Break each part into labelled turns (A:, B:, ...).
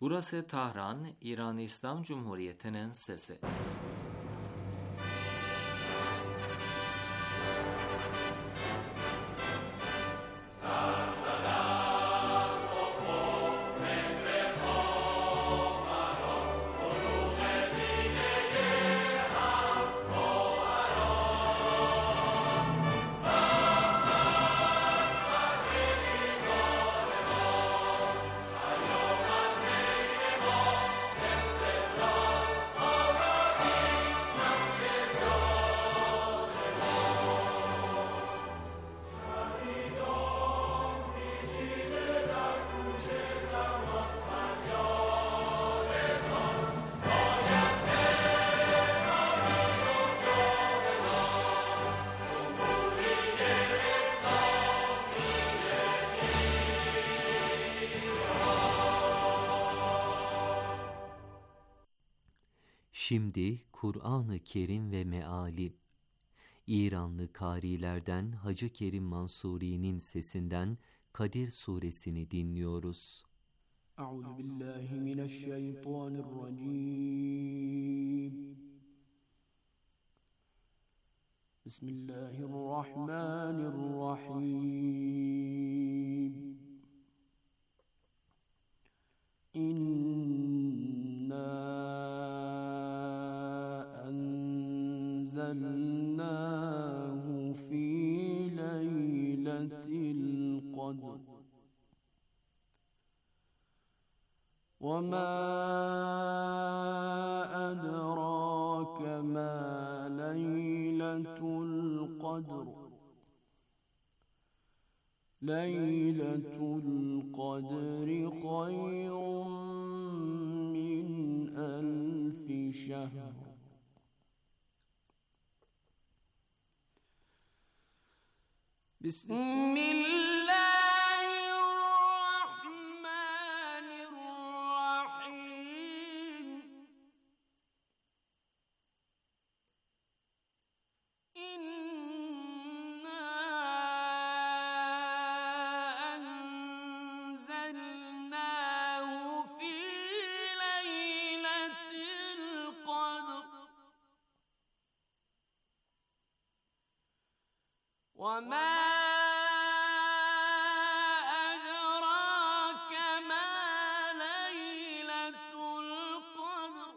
A: Burası Tahran, İran İslam Cumhuriyeti'nin sesi.
B: Şimdi Kur'an-ı Kerim ve meali. İranlı karilerden Hacı Kerim Mansuri'nin sesinden Kadir suresini dinliyoruz.
C: Euzubillahimineşşeytanirracim. Bismillahirrahmanirrahim. أنزلناه في ليلة القدر وما أدراك ما ليلة القدر ليلة القدر خير من 1000 شهر بسم الله الرحمن الرحيم إنا أنزلناه في ليلة القدر وما أدراك ما ليلة القدر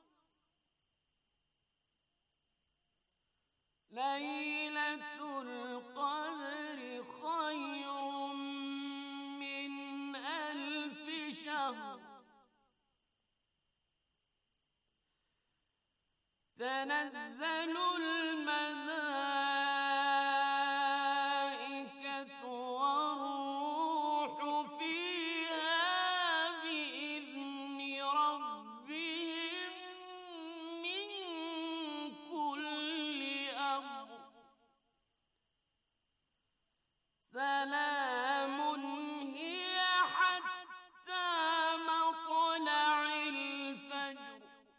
C: ليلة القدر خير من 1000 شهر تنزل الملائكة والروح فيها بإذن ربهم من كل أمر سلام هي حتى مطلع الفجر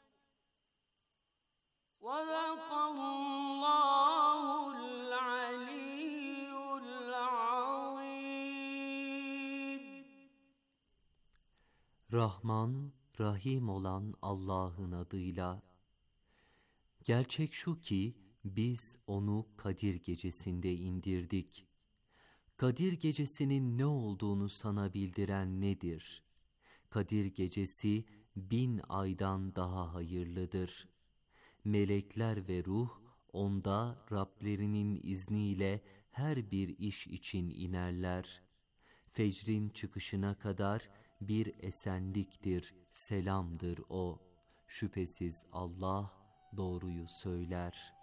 C: صدق الله العلي العظيم.
B: Rahman, Rahim olan Allah'ın adıyla. Gerçek şu ki biz onu Kadir gecesinde indirdik. Kadir gecesinin ne olduğunu sana bildiren nedir? Kadir gecesi 1000 aydan daha hayırlıdır. Melekler ve ruh onda Rablerinin izniyle her bir iş için inerler. Fecrin çıkışına kadar bir esenliktir, selamdır o. Şüphesiz Allah doğruyu söyler.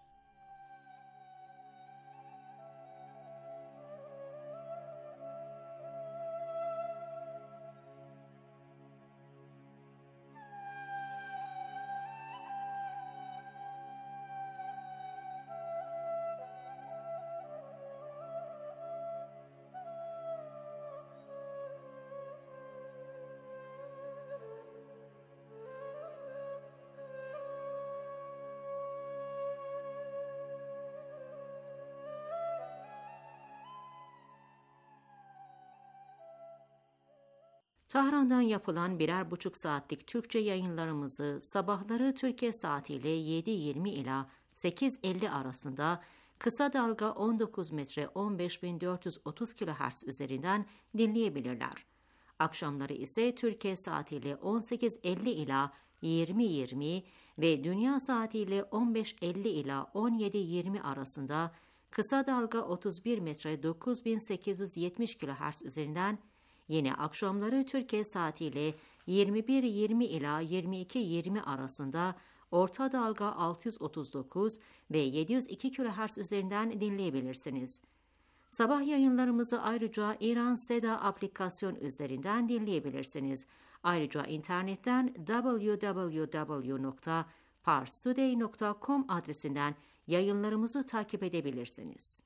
D: Tahran'dan yapılan 1,5 saatlik Türkçe yayınlarımızı sabahları Türkiye saatiyle 7:20 ila 8:50 arasında kısa dalga 19 metre 15.430 kHz üzerinden dinleyebilirler. Akşamları ise Türkiye saatiyle 18:50 ila 20:20 ve dünya saatiyle 15:50 ila 17:20 arasında kısa dalga 31 metre 9870 kHz üzerinden, yine akşamları Türkiye saatiyle 21:20 ila 22:20 arasında orta dalga 639 ve 702 kHz üzerinden dinleyebilirsiniz. Sabah yayınlarımızı ayrıca İran Seda aplikasyon üzerinden dinleyebilirsiniz. Ayrıca internetten www.parstoday.com adresinden yayınlarımızı takip edebilirsiniz.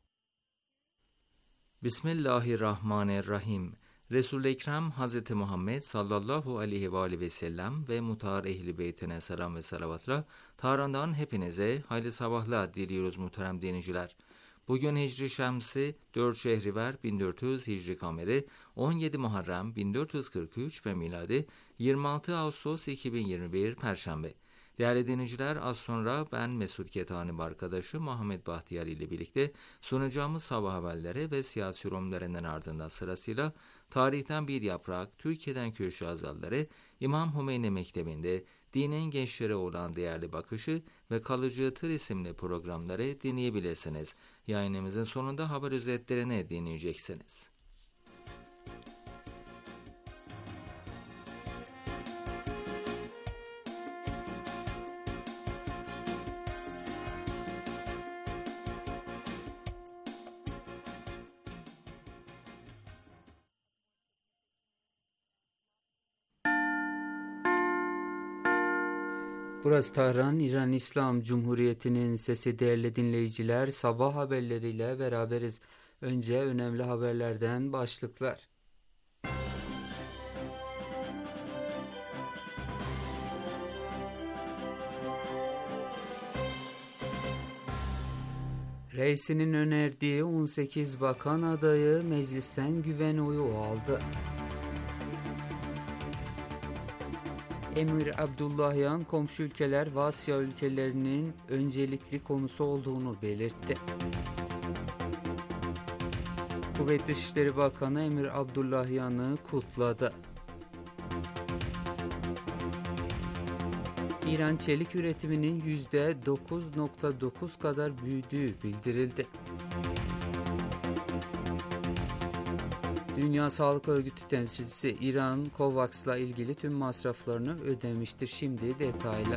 A: Bismillahirrahmanirrahim. Resul-i Ekrem Hz. Muhammed sallallahu aleyhi ve aleyhi ve sellem ve mutahhar ehli beytine selam ve salavatla Tahran'dan hepinize hayırlı sabahlar diliyoruz muhterem dinleyiciler. Bugün Hicri Şemsi 4 Şehriver 1400 Hicri Kameri 17 Muharrem 1443 ve miladi 26 Ağustos 2021 Perşembe. Değerli dinleyiciler, az sonra ben Mesut Ketani arkadaşı Muhammed Bahtiyar ile birlikte sunacağımız sabah haberleri ve siyasi yorumlarından ardından sırasıyla tarihten bir yaprak, Türkiye'den köşe yazarları, İmam Hümeyni Mektebi'nde dinin gençlere olan değerli bakışı ve kalıcı tır isimli programları dinleyebilirsiniz. Yayınımızın sonunda haber özetlerini dinleyeceksiniz.
E: Burası Tahran, İran İslam Cumhuriyeti'nin sesi. Değerli dinleyiciler, sabah haberleriyle beraberiz. Önce önemli haberlerden başlıklar. Reisinin önerdiği 18 bakan adayı meclisten güven oyu aldı. Emir Abdullahyan komşu ülkeler ve Asya ülkelerinin öncelikli konusu olduğunu belirtti. Kuvvet Dışişleri Bakanı Emir Abdullahyan'ı kutladı. İran çelik üretiminin %9.9 kadar büyüdüğü bildirildi. Dünya Sağlık Örgütü temsilcisi İran, COVAX'la ilgili tüm masraflarını ödemiştir. Şimdi detaylar.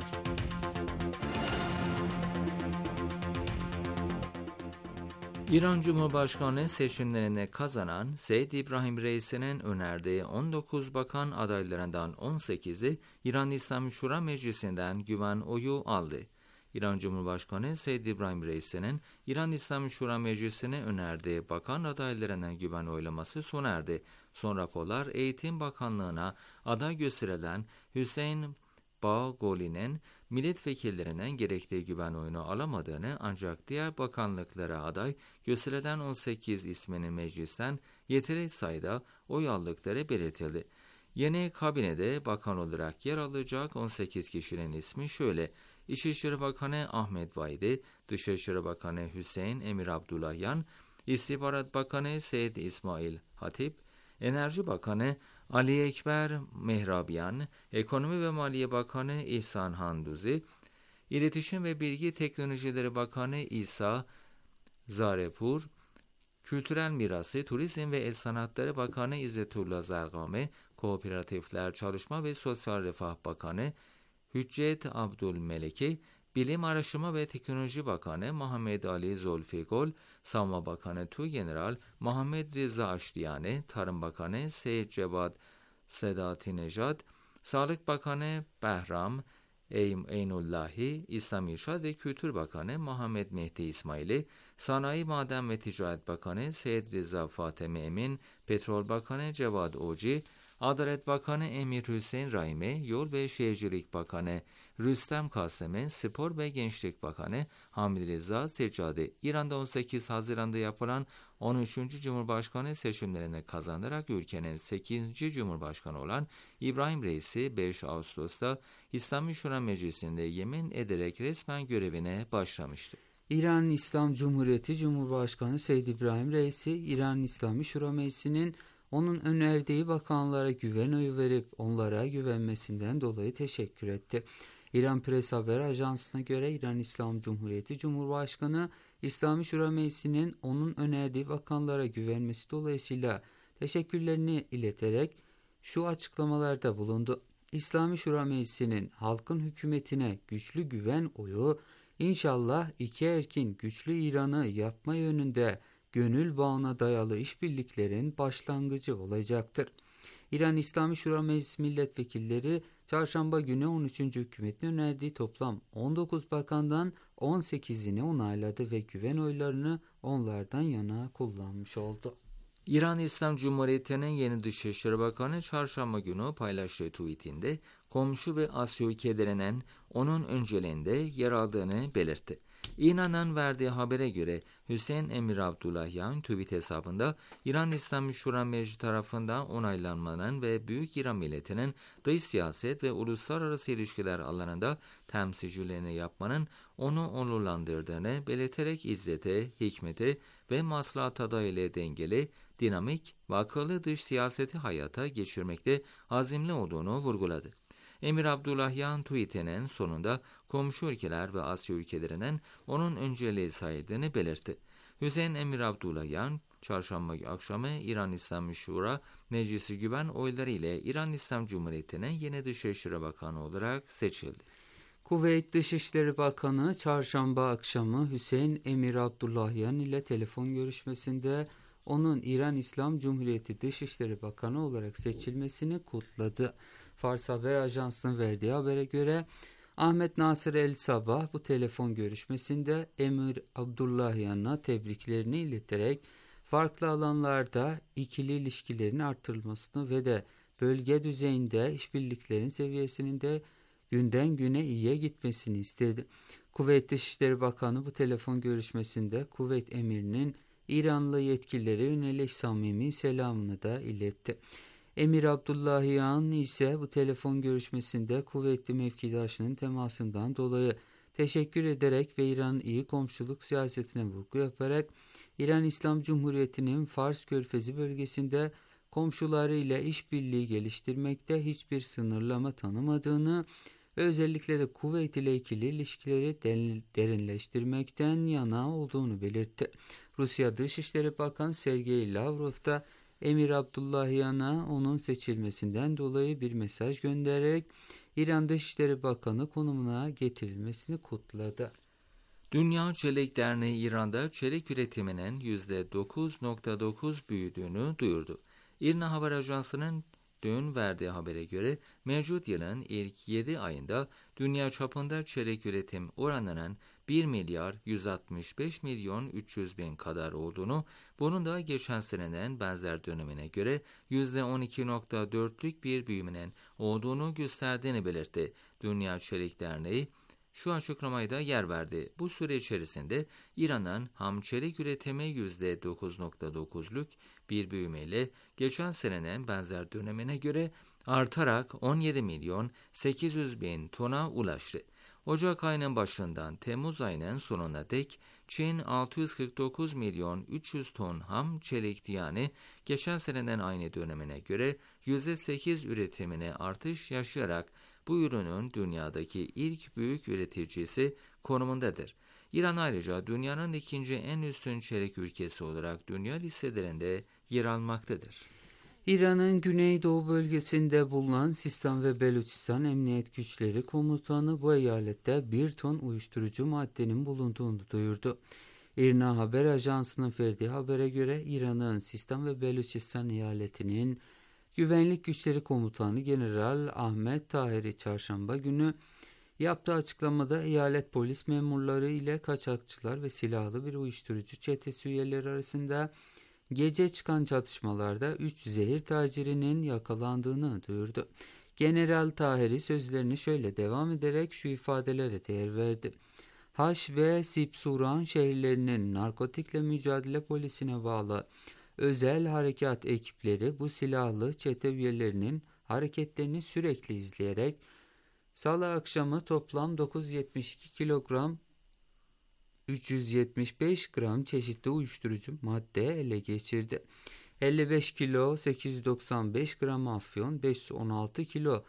A: İran Cumhurbaşkanı seçimlerine kazanan Seyyid İbrahim Reisi'nin önerdiği 19 bakan adaylarından 18'i İran İslami Şura Meclisi'nden güven oyu aldı. İran Cumhurbaşkanı Seyyid İbrahim Reisi'nin İran İslami Şura Meclisi'ne önerdiği bakan adaylarının güven oylaması sona erdi. Son raporlar Eğitim Bakanlığı'na aday gösterilen Hüseyin Bağoli'nin milletvekillerinden gerektiği güven oyunu alamadığını, ancak diğer bakanlıklara aday gösterilen 18 isminin meclisten yeteri sayıda oy aldıkları belirtildi. Yeni kabinede bakan olarak yer alacak 18 kişinin ismi şöyle: İçişleri Bakanı Ahmet Vahidi, Dışişleri Bakanı Hüseyin Emir Abdullahyan, İstihbarat Bakanı Seyyid İsmail Hatip, Enerji Bakanı Ali Ekber Mehrabiyan, Ekonomi ve Maliye Bakanı İhsan Handuzi, İletişim ve Bilgi Teknolojileri Bakanı İsa Zarepur, Kültürel Mirası, Turizm ve El Sanatları Bakanı İzzetullah Zargami, Kooperatifler, Çalışma ve Sosyal Refah Bakanı Hüccet Abdülmeleki, Bilim Araştırma ve Teknoloji Bakanı Muhammed Ali Zulfikol, Savunma Bakanı Tuğgeneral Muhammed Rıza Aştiyani, Tarım Bakanı Seyyid Cevad Sedatinejad, Sağlık Bakanı Behram Eynullahi, İslam İrşad ve Kültür Bakanı Muhammed Mehdi İsmaili, Sanayi, Maden ve Ticaret Bakanı Seyyid Rıza Fatemi Emin, Petrol Bakanı Cevad Oci, Adalet Bakanı Emir Hüseyin Rahim'e, Yol ve Şehircilik Bakanı Rüstem Kasım'e, Spor ve Gençlik Bakanı Hamid Reza Seccade, İran'da 18 Haziran'da yapılan 13. Cumhurbaşkanı seçimlerini kazanarak ülkenin 8. Cumhurbaşkanı olan İbrahim Reisi 5 Ağustos'ta İslami Şura Meclisi'nde yemin ederek resmen görevine başlamıştı.
E: İran İslam Cumhuriyeti Cumhurbaşkanı Seyyid İbrahim Reisi, İran İslami Şura Meclisi'nin onun önerdiği bakanlara güven oyu verip onlara güvenmesinden dolayı teşekkür etti. İran Press Haber Ajansı'na göre İran İslam Cumhuriyeti Cumhurbaşkanı, İslami Şura Meclisi'nin onun önerdiği bakanlara güvenmesi dolayısıyla teşekkürlerini ileterek şu açıklamalarda bulundu. İslami Şura Meclisi'nin halkın hükümetine güçlü güven oyu, İnşallah iki erkin güçlü İran'ı yapma yönünde gönül bağına dayalı işbirliklerin başlangıcı olacaktır. İran İslami Şura Meclisi milletvekilleri çarşamba günü 13. hükümetin önerdiği toplam 19 bakandan 18'ini onayladı ve güven oylarını onlardan yana kullanmış oldu.
A: İran İslam Cumhuriyeti'nin yeni Dışişleri Bakanı çarşamba günü paylaştığı tweetinde komşu ve Asya ülkelerinin onun önceliğinde yer aldığını belirtti. İran'ın verdiği habere göre Hüseyin Emir Abdullahyan tweet hesabında İran İslami Şura Meclisi tarafından onaylanmanın ve Büyük İran milletinin dış siyaset ve uluslararası ilişkiler alanında temsilcilerini yapmanın onu onurlandırdığını belirterek izzete, hikmeti ve maslahata dayalı dengeli, dinamik ve akıllı dış siyaseti hayata geçirmekte azimli olduğunu vurguladı. Emir Abdullahyan tweetinin sonunda komşu ülkeler ve Asya ülkelerinin onun önceliği sayıldığını belirtti. Hüseyin Emir Abdullahyan, çarşamba akşamı İran İslami Şura Meclisi güven oyları ile İran İslam Cumhuriyeti'nin yeni Dışişleri Bakanı olarak seçildi.
E: Kuveyt Dışişleri Bakanı çarşamba akşamı Hüseyin Emir Abdullahyan ile telefon görüşmesinde onun İran İslam Cumhuriyeti Dışişleri Bakanı olarak seçilmesini kutladı. Fars Haber Ajansı'nın verdiği habere göre Ahmet Nasır El Sabah bu telefon görüşmesinde Emir Abdullahyan'a tebriklerini ileterek farklı alanlarda ikili ilişkilerin artırılmasını ve de bölge düzeyinde işbirliklerin seviyesinin de günden güne iyiye gitmesini istedi. Kuveyt Dışişleri Bakanı bu telefon görüşmesinde Kuveyt Emirinin İranlı yetkililere yönelik samimi selamını da iletti. Emir Abdullahyan ise bu telefon görüşmesinde kuvvetli mevkidaşının temasından dolayı teşekkür ederek ve İran'ın iyi komşuluk siyasetine vurgu yaparak İran İslam Cumhuriyeti'nin Fars Körfezi bölgesinde komşuları ile işbirliği geliştirmekte hiçbir sınırlama tanımadığını ve özellikle de Kuveyt ile ikili ilişkileri derinleştirmekten yana olduğunu belirtti. Rusya Dışişleri Bakanı Sergey Lavrov da Emir Abdullahyan'a onun seçilmesinden dolayı bir mesaj göndererek İran Dışişleri Bakanı konumuna getirilmesini kutladı.
A: Dünya Çelik Derneği İran'da çelik üretiminin %9.9 büyüdüğünü duyurdu. İRNA Haber Ajansı'nın dün verdiği habere göre mevcut yılın ilk 7 ayında dünya çapında çelik üretim oranının 1 milyar 165 milyon 300 bin kadar olduğunu, bunun da geçen senenin benzer dönemine göre %12.4'lük bir büyümenin olduğunu gösterdiğini belirtti. Dünya Çelik Derneği şu açıklamayı da yer verdi. Bu süre içerisinde İran'ın ham çelik üretimi %9.9'luk bir büyümeyle geçen senenin benzer dönemine göre artarak 17 milyon 800 bin tona ulaştı. Ocak ayının başından Temmuz ayının sonuna dek Çin 649 milyon 300 ton ham çelikti, yani geçen senenin aynı dönemine göre %8 üretimine artış yaşayarak bu ürünün dünyadaki ilk büyük üreticisi konumundadır. İran ayrıca dünyanın ikinci en üstün çelik ülkesi olarak dünya listelerinde yer almaktadır.
E: İran'ın güneydoğu bölgesinde bulunan Sistan ve Beluçistan Emniyet Güçleri Komutanı bu eyalette 1 ton uyuşturucu maddenin bulunduğunu duyurdu. İRNA Haber Ajansı'nın verdiği habere göre İran'ın Sistan ve Beluçistan eyaletinin Güvenlik Güçleri Komutanı General Ahmet Tahiri çarşamba günü yaptığı açıklamada eyalet polis memurları ile kaçakçılar ve silahlı bir uyuşturucu çetesi üyeleri arasında Gece çıkan çatışmalarda 3 zehir tacirinin yakalandığını duyurdu. General Tahiri sözlerini şöyle devam ederek şu ifadelere değer verdi. Haş ve Sipsuran şehirlerinin narkotikle mücadele polisine bağlı özel harekat ekipleri bu silahlı çete üyelerinin hareketlerini sürekli izleyerek Salı akşamı toplam 972 kilogram 375 gram çeşitli uyuşturucu madde ele geçirdi. 55 kilo 895 gram afyon, 516 kilo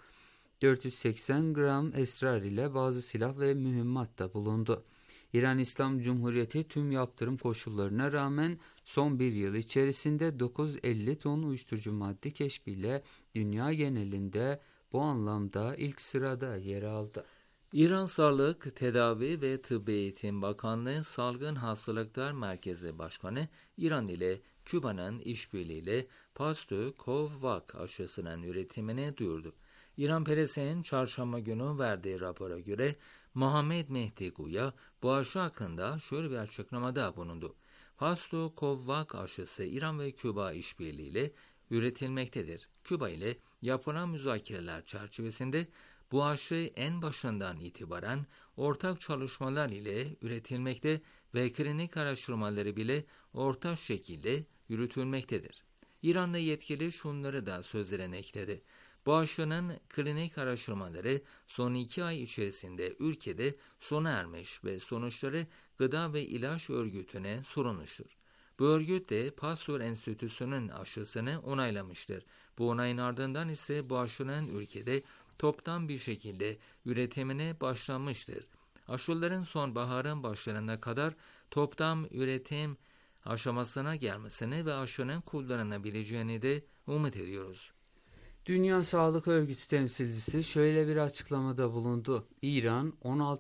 E: 480 gram esrar ile bazı silah ve mühimmat da bulundu. İran İslam Cumhuriyeti tüm yaptırım koşullarına rağmen son bir yıl içerisinde 950 ton uyuşturucu madde keşfiyle dünya genelinde bu anlamda ilk sırada yer aldı.
A: İran Sağlık, Tedavi ve Tıbbi Eğitim Bakanlığı Salgın Hastalıklar Merkezi Başkanı İran ile Küba'nın işbirliğiyle Pasteur-Covax aşısının üretimini duyurdu. İran Presi'nin çarşamba günü verdiği rapora göre Muhammed Mehdi Guya bu aşı hakkında şöyle bir açıklamada bulundu. Pasteur-Covax aşısı İran ve Küba işbirliğiyle üretilmektedir. Küba ile yapılan müzakereler çerçevesinde bu aşı en başından itibaren ortak çalışmalar ile üretilmekte ve klinik araştırmaları bile ortak şekilde yürütülmektedir. İran'da yetkili şunları da sözlerine ekledi. Bu aşının klinik araştırmaları son 2 ay içerisinde ülkede sona ermiş ve sonuçları Gıda ve İlaç Örgütü'ne sunulmuştur. Bu örgüt de Pasteur Enstitüsü'nün aşısını onaylamıştır. Bu onayın ardından ise bu aşının ülkede toptan bir şekilde üretimine başlanmıştır. Aşıların sonbaharın başlarına kadar toptan üretim aşamasına gelmesini ve aşının kullanılabileceğini de umut ediyoruz.
E: Dünya Sağlık Örgütü temsilcisi şöyle bir açıklamada bulundu. İran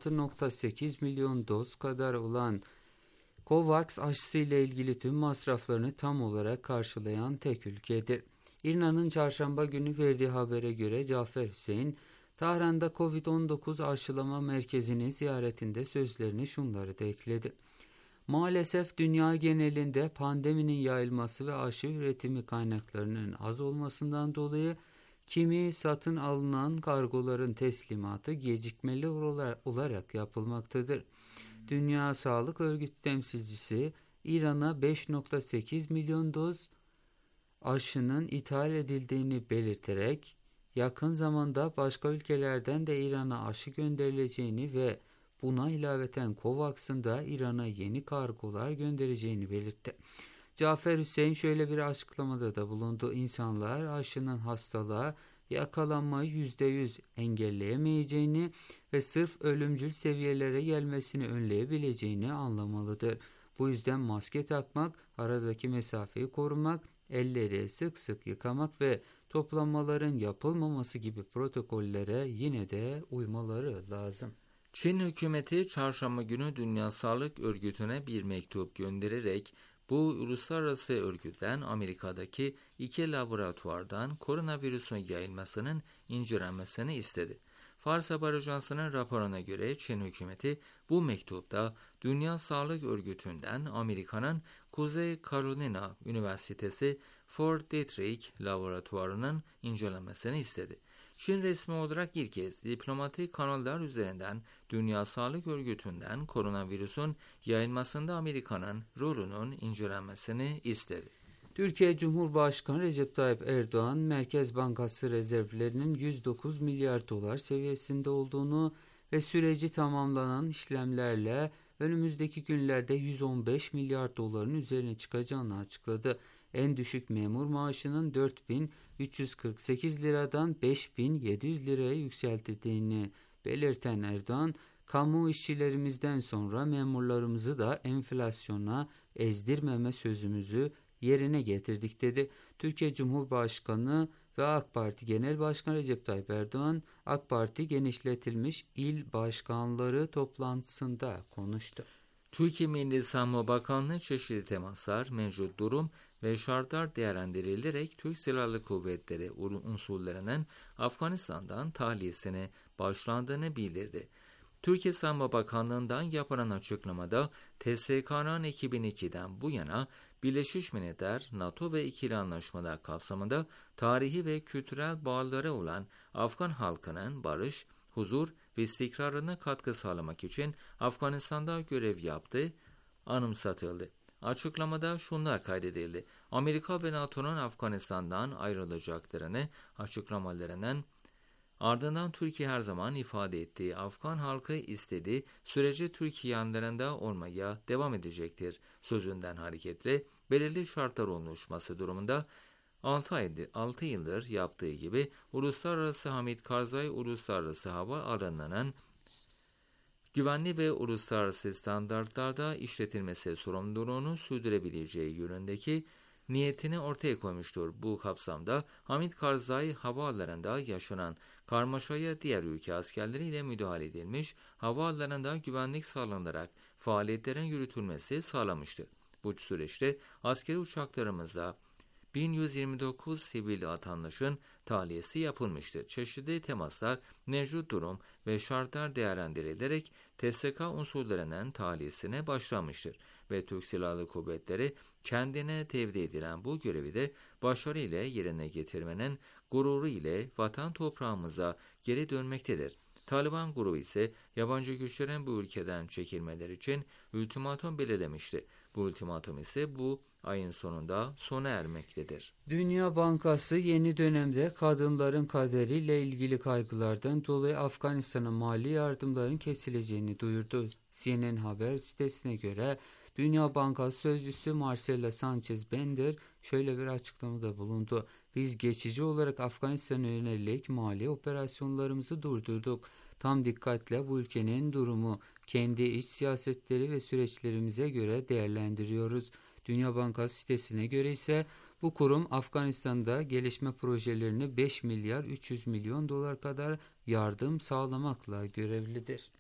E: 16.8 milyon doz kadar olan Covax aşısı ile ilgili tüm masraflarını tam olarak karşılayan tek ülkedir. İRNA'nın çarşamba günü verdiği habere göre Cafer Hüseyin, Tahran'da Covid-19 aşılama merkezini ziyaretinde sözlerine şunları da ekledi. Maalesef dünya genelinde pandeminin yayılması ve aşı üretimi kaynaklarının az olmasından dolayı kimi satın alınan kargoların teslimatı gecikmeli olarak yapılmaktadır. Dünya Sağlık Örgütü temsilcisi İran'a 5.8 milyon doz aşının ithal edildiğini belirterek yakın zamanda başka ülkelerden de İran'a aşı gönderileceğini ve buna ilaveten Covax'ın da İran'a yeni kargolar göndereceğini belirtti. Cafer Hüseyin şöyle bir açıklamada da bulundu. İnsanlar aşının hastalığa yakalanmayı %100 engelleyemeyeceğini ve sırf ölümcül seviyelere gelmesini önleyebileceğini anlamalıdır. Bu yüzden maske takmak, aradaki mesafeyi korumak, elleri sık sık yıkamak ve toplanmaların yapılmaması gibi protokollere yine de uymaları lazım.
A: Çin hükümeti çarşamba günü Dünya Sağlık Örgütü'ne bir mektup göndererek bu uluslararası örgütten Amerika'daki 2 laboratuvardan koronavirüsün yayılmasının incelenmesini istedi. Fars Haber Ajansı'nın raporuna göre Çin hükümeti bu mektupta Dünya Sağlık Örgütü'nden Amerika'nın Kuzey Carolina Üniversitesi Fort Detrick laboratuvarının incelenmesini istedi. Çin resmi olarak ilk kez diplomatik kanallar üzerinden Dünya Sağlık Örgütü'nden koronavirüsün yayılmasında Amerika'nın rolünün incelenmesini istedi.
E: Türkiye Cumhurbaşkanı Recep Tayyip Erdoğan, Merkez Bankası rezervlerinin 109 milyar dolar seviyesinde olduğunu ve süreci tamamlanan işlemlerle önümüzdeki günlerde 115 milyar doların üzerine çıkacağını açıkladı. En düşük memur maaşının 4.348 liradan 5.700 liraya yükseltildiğini belirten Erdoğan, kamu işçilerimizden sonra memurlarımızı da enflasyona ezdirmeme sözümüzü yerine getirdik dedi. Türkiye Cumhurbaşkanı ve AK Parti Genel Başkanı Recep Tayyip Erdoğan, AK Parti genişletilmiş il başkanları toplantısında konuştu.
A: Türkiye Milli Savunma Bakanlığı çeşitli temaslar, mevcut durum ve şartlar değerlendirilerek Türk Silahlı Kuvvetleri unsurlarının Afganistan'dan tahliyesine başlandığını bildirdi. Türkiye Savunma Bakanlığı'ndan yapılan açıklamada TSK'nın 2002'den bu yana Birleşmiş Milletler, NATO ve ikili anlaşmalar kapsamında tarihi ve kültürel bağları olan Afgan halkının barış, huzur ve istikrarına katkı sağlamak için Afganistan'da görev yaptığı anımsatıldı. Açıklamada şunlar kaydedildi. Amerika ve NATO'nun Afganistan'dan ayrılacaklarını açıklamalarının ardından Türkiye her zaman ifade ettiği Afgan halkı istediği sürece Türkiye yanlarında olmaya devam edecektir sözünden hareketle belirli şartlar oluşması durumunda 6 yıldır yaptığı gibi Uluslararası Hamid Karzai Uluslararası Hava Alanı'nın güvenli ve uluslararası standartlarda işletilmesi sorumluluğunu sürdürebileceği yönündeki niyetini ortaya koymuştur. Bu kapsamda Hamid Karzai havaalanında yaşanan karmaşaya diğer ülke askerleriyle müdahale edilmiş, havaalanında güvenlik sağlanarak faaliyetlerin yürütülmesi sağlamıştır. Bu süreçte askeri uçaklarımızda 1129 sivil vatandaşın tahliyesi yapılmıştır. Çeşitli temaslar, mevcut durum ve şartlar değerlendirilerek TSK unsurlarının tahliyesine başlanmıştır ve Türk Silahlı Kuvvetleri kendine tevdi edilen bu görevi de başarıyla yerine getirmenin gururu ile vatan toprağımıza geri dönmektedir. Taliban grubu ise yabancı güçlerin bu ülkeden çekilmeleri için ultimatum belirlemişti. Bu ultimatum ise bu ayın sonunda sona ermektedir.
E: Dünya Bankası yeni dönemde kadınların kaderiyle ilgili kaygılardan dolayı Afganistan'a mali yardımların kesileceğini duyurdu. CNN Haber sitesine göre Dünya Bankası Sözcüsü Marcela Sanchez Bender şöyle bir açıklamada bulundu. Biz geçici olarak Afganistan'a yönelik mali operasyonlarımızı durdurduk. Tam dikkatle bu ülkenin durumu, kendi iç siyasetleri ve süreçlerimize göre değerlendiriyoruz. Dünya Bankası sitesine göre ise bu kurum Afganistan'da gelişme projelerine 5 milyar 300 milyon dolar kadar yardım sağlamakla görevlidir.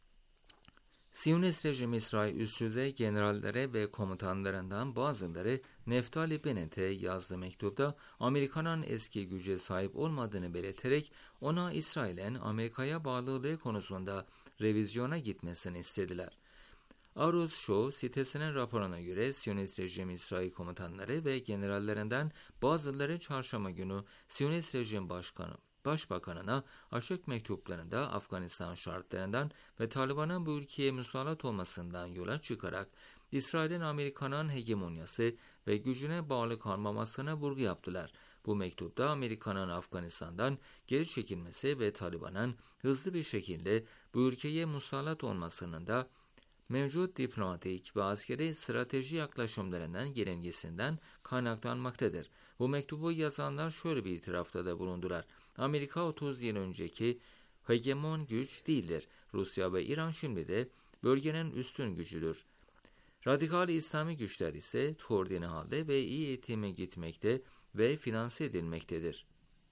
A: Siyonist rejim İsrail üst düzey generallere ve komutanlarından bazıları Neftali Bennett'e yazdığı mektupta Amerika'nın eski güce sahip olmadığını belirterek ona İsrail'in Amerika'ya bağlılığı konusunda revizyona gitmesini istediler. Aruz Show sitesinin raporuna göre Siyonist rejim İsrail komutanları ve generallerinden bazıları çarşamba günü Siyonist rejim Başbakanına açık mektuplarında Afganistan şartlarından ve Taliban'ın bu ülkeye musallat olmasından yola çıkarak İsrail'in Amerika'nın hegemonyası ve gücüne bağlı kalmamasına vurgu yaptılar. Bu mektupta Amerika'nın Afganistan'dan geri çekilmesi ve Taliban'ın hızlı bir şekilde bu ülkeye musallat olmasının da mevcut diplomatik ve askeri strateji yaklaşımlarının yenilgisinden kaynaklanmaktadır. Bu mektubu yazanlar şöyle bir itirafta da bulundular. Amerika 30 yıl önceki hegemon güç değildir. Rusya ve İran şimdi de bölgenin üstün gücüdür. Radikal İslami güçler ise koordine halde ve iyi eğitime gitmekte ve finanse edilmektedir.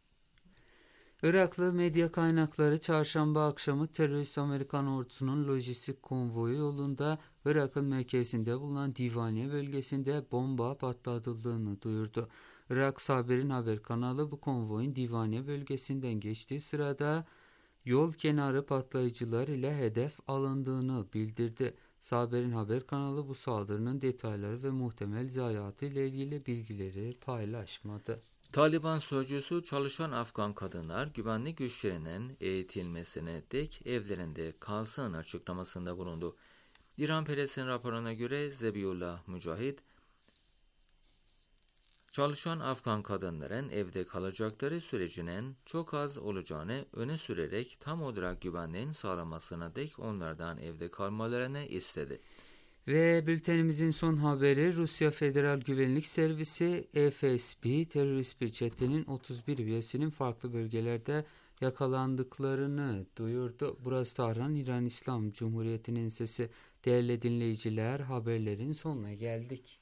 E: Iraklı medya kaynakları çarşamba akşamı terörist Amerikan ordusunun lojistik konvoyu yolunda Irak'ın merkezinde bulunan Divaniye bölgesinde bomba patlatıldığını duyurdu. Irak Saber'in haber kanalı bu konvoyun Divaniye bölgesinden geçtiği sırada yol kenarı patlayıcılar ile hedef alındığını bildirdi. Saber'in haber kanalı bu saldırının detayları ve muhtemel zayiatı ile ilgili bilgileri paylaşmadı.
A: Taliban sözcüsü çalışan Afgan kadınlar güvenlik güçlerinin eğitilmesine dek evlerinde kalsın açıklamasında bulundu. İran Press'in raporuna göre Zebiullah Mücahit, çalışan Afgan kadınların evde kalacakları sürecinin çok az olacağını öne sürerek tam olarak güvenliğin sağlanmasına dek onlardan evde kalmalarını istedi.
E: Ve bültenimizin son haberi Rusya Federal Güvenlik Servisi FSB terörist bir çetenin 31 üyesinin farklı bölgelerde yakalandıklarını duyurdu. Burası Tahran, İran İslam Cumhuriyeti'nin sesi. Değerli dinleyiciler, haberlerin sonuna geldik.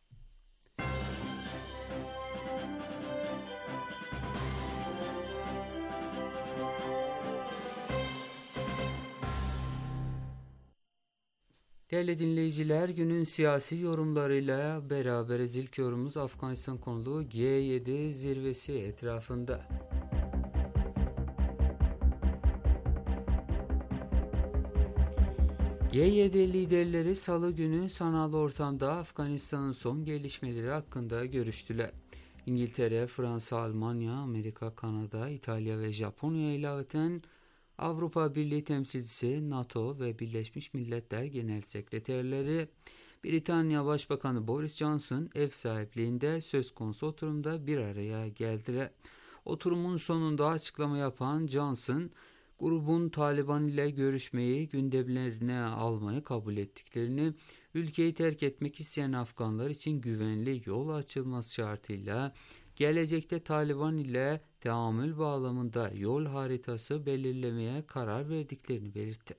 E: Değerli dinleyiciler, günün siyasi yorumlarıyla beraberiz. İlk yorumumuz Afganistan konulu G7 zirvesi etrafında. G7 liderleri Salı günü sanal ortamda Afganistan'ın son gelişmeleri hakkında görüştüler. İngiltere, Fransa, Almanya, Amerika, Kanada, İtalya ve Japonya ilaveten Avrupa Birliği temsilcisi, NATO ve Birleşmiş Milletler Genel Sekreterleri, Britanya Başbakanı Boris Johnson ev sahipliğinde söz konusu oturumda bir araya geldiler. Oturumun sonunda açıklama yapan Johnson, grubun Taliban ile görüşmeyi gündemlerine almayı kabul ettiklerini, ülkeyi terk etmek isteyen Afganlar için güvenli yol açılması şartıyla gelecekte Taliban ile teamül bağlamında yol haritası belirlemeye karar verdiklerini belirtti.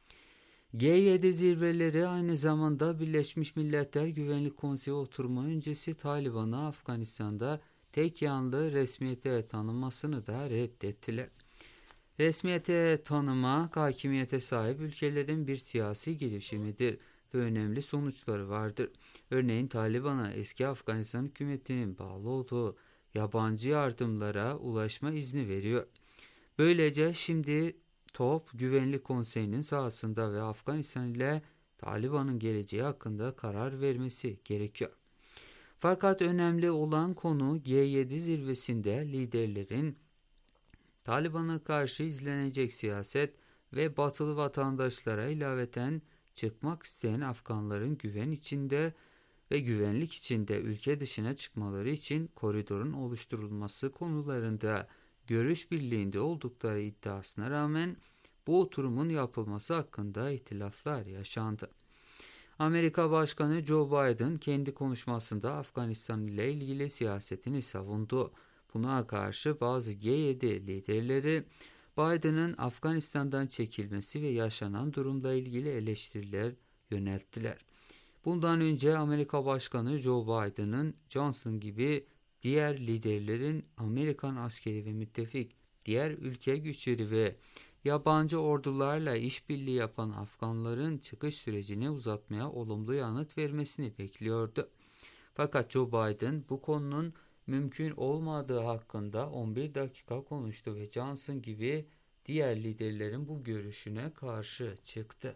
E: G7 zirveleri aynı zamanda Birleşmiş Milletler Güvenlik Konseyi oturumu öncesi Taliban'ı Afganistan'da tek yanlı resmiyete tanınmasını da reddettiler. Resmiyete tanımak, hakimiyete sahip ülkelerin bir siyasi girişimidir ve önemli sonuçları vardır. Örneğin Taliban'a eski Afganistan hükümetinin bağlı olduğu yabancı yardımlara ulaşma izni veriyor. Böylece şimdi top Güvenlik Konseyi'nin sahasında ve Afganistan ile Taliban'ın geleceği hakkında karar vermesi gerekiyor. Fakat önemli olan konu G7 zirvesinde liderlerin Taliban'a karşı izlenecek siyaset ve batılı vatandaşlara ilaveten çıkmak isteyen Afganların güven içinde ve güvenlik içinde ülke dışına çıkmaları için koridorun oluşturulması konularında görüş birliğinde oldukları iddiasına rağmen bu oturumun yapılması hakkında ihtilaflar yaşandı. Amerika Başkanı Joe Biden kendi konuşmasında Afganistan ile ilgili siyasetini savundu. Buna karşı bazı G7 liderleri Biden'ın Afganistan'dan çekilmesi ve yaşanan durumla ilgili eleştiriler yönelttiler. Bundan önce Amerika Başkanı Joe Biden'ın Johnson gibi diğer liderlerin Amerikan askeri ve müttefik diğer ülke güçleri ve yabancı ordularla işbirliği yapan Afganların çıkış sürecini uzatmaya olumlu yanıt vermesini bekliyordu. Fakat Joe Biden bu konunun mümkün olmadığı hakkında 11 dakika konuştu ve Johnson gibi diğer liderlerin bu görüşüne karşı çıktı.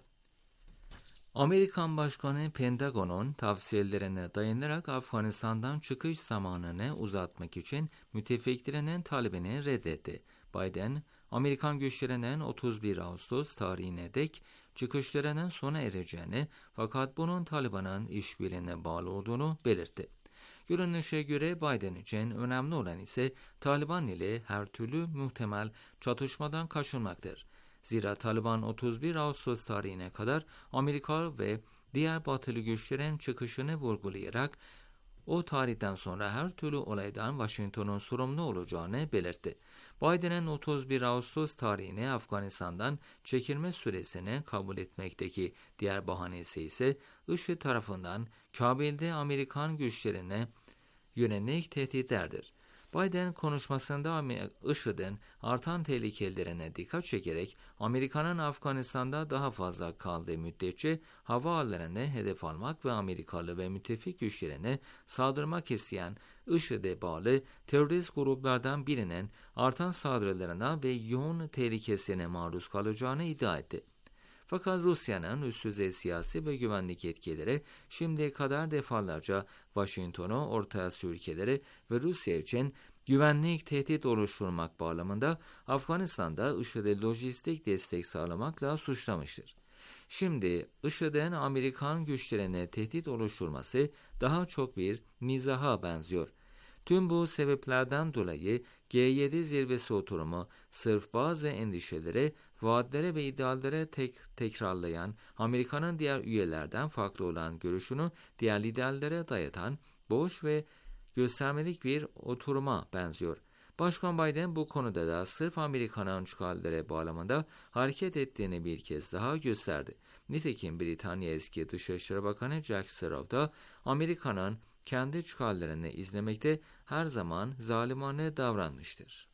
A: Amerikan Başkanı Pentagon'un tavsiyelerine dayanarak Afganistan'dan çıkış zamanını uzatmak için müttefiklerinin talebini reddetti. Biden, Amerikan güçlerinin 31 Ağustos tarihine dek çıkışlarının sona ereceğini fakat bunun Taliban'ın işbirliğine bağlı olduğunu belirtti. Görünüşe göre Biden için önemli olan ise Taliban ile her türlü muhtemel çatışmadan kaçınmaktır. Zira Taliban 31 Ağustos tarihine kadar Amerika ve diğer batılı güçlerin çıkışını vurgulayarak o tarihten sonra her türlü olaydan Washington'un sorumlu olacağını belirtti. Biden'ın 31 Ağustos tarihine Afganistan'dan çekilme süresini kabul etmekteki diğer bahanesi ise IŞİD tarafından Kabil'de Amerikan güçlerine yönelik tehditlerdir. Biden konuşmasında IŞİD'in artan tehlikelerine dikkat çekerek Amerika'nın Afganistan'da daha fazla kaldığı müddetçe havaalanlarını hedef almak ve Amerikalı ve müttefik güçlerine saldırmak isteyen IŞİD'e bağlı terörist gruplardan birinin artan saldırılarına ve yoğun tehlikesine maruz kalacağını iddia etti. Fakat Rusya'nın üst düzey siyasi ve güvenlik etkileri şimdiye kadar defalarca Washington'u, Orta Asya ülkeleri ve Rusya için güvenlik tehdit oluşturmak bağlamında Afganistan'da IŞİD'e lojistik destek sağlamakla suçlamıştır. Şimdi IŞİD'in Amerikan güçlerine tehdit oluşturması daha çok bir mizaha benziyor. Tüm bu sebeplerden dolayı G7 zirvesi oturumu sırf bazı endişeleri, vaatlere ve iddiaları tekrarlayan, Amerika'nın diğer üyelerden farklı olan görüşünü diğer liderlere dayatan boş ve göstermelik bir oturuma benziyor. Başkan Biden bu konuda da sırf Amerika'nın çıkarları bağlamında hareket ettiğini bir kez daha gösterdi. Nitekim Britanya eski Dışişleri Bakanı Jack Straw da Amerika'nın kendi çıkarlarını izlemekte her zaman zalimane davranmıştır.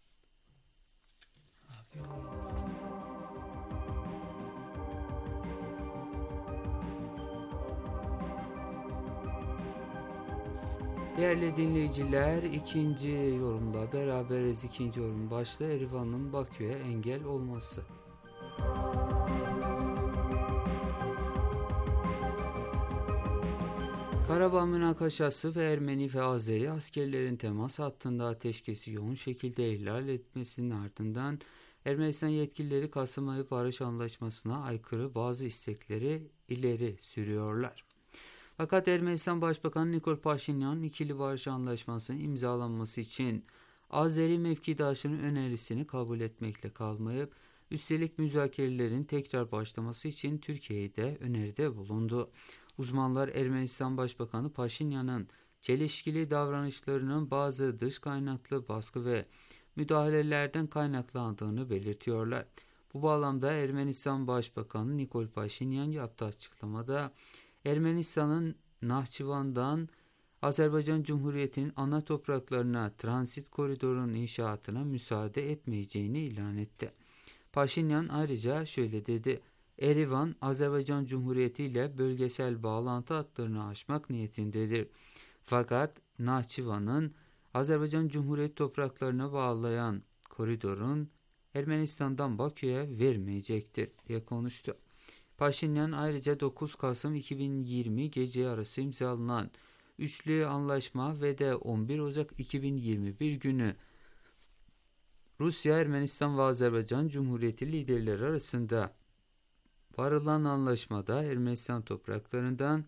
E: Değerli dinleyiciler, ikinci yorumla beraberiz. İkinci yorum başta Erivan'ın Bakü'ye engel olması. Karabağ münakaşası ve Ermeni ve Azeri askerlerin temas hattında ateşkesi yoğun şekilde ihlal etmesinin ardından Ermenistan yetkilileri Kasım ayı barış anlaşmasına aykırı bazı istekleri ileri sürüyorlar. Fakat Ermenistan Başbakanı Nikol Paşinyan ikili barış anlaşmasının imzalanması için Azeri mevkidaşının önerisini kabul etmekle kalmayıp üstelik müzakerelerin tekrar başlaması için Türkiye'ye de öneride bulundu. Uzmanlar Ermenistan Başbakanı Paşinyan'ın çelişkili davranışlarının bazı dış kaynaklı baskı ve müdahalelerden kaynaklandığını belirtiyorlar. Bu bağlamda Ermenistan Başbakanı Nikol Paşinyan yaptığı açıklamada Ermenistan'ın Nahçıvan'dan Azerbaycan Cumhuriyeti'nin ana topraklarına transit koridorunun inşaatına müsaade etmeyeceğini ilan etti. Paşinyan ayrıca şöyle dedi: Erivan, Azerbaycan Cumhuriyeti ile bölgesel bağlantı hatlarını aşmak niyetindedir. Fakat Nahçıvan'ın Azerbaycan Cumhuriyeti topraklarına bağlayan koridorun Ermenistan'dan Bakü'ye vermeyecektir diye konuştu. Paşinyan ayrıca 9 Kasım 2020 gece yarısı imzalanan üçlü anlaşma ve de 11 Ocak 2021 günü Rusya, Ermenistan ve Azerbaycan Cumhuriyeti liderleri arasında varılan anlaşmada Ermenistan topraklarından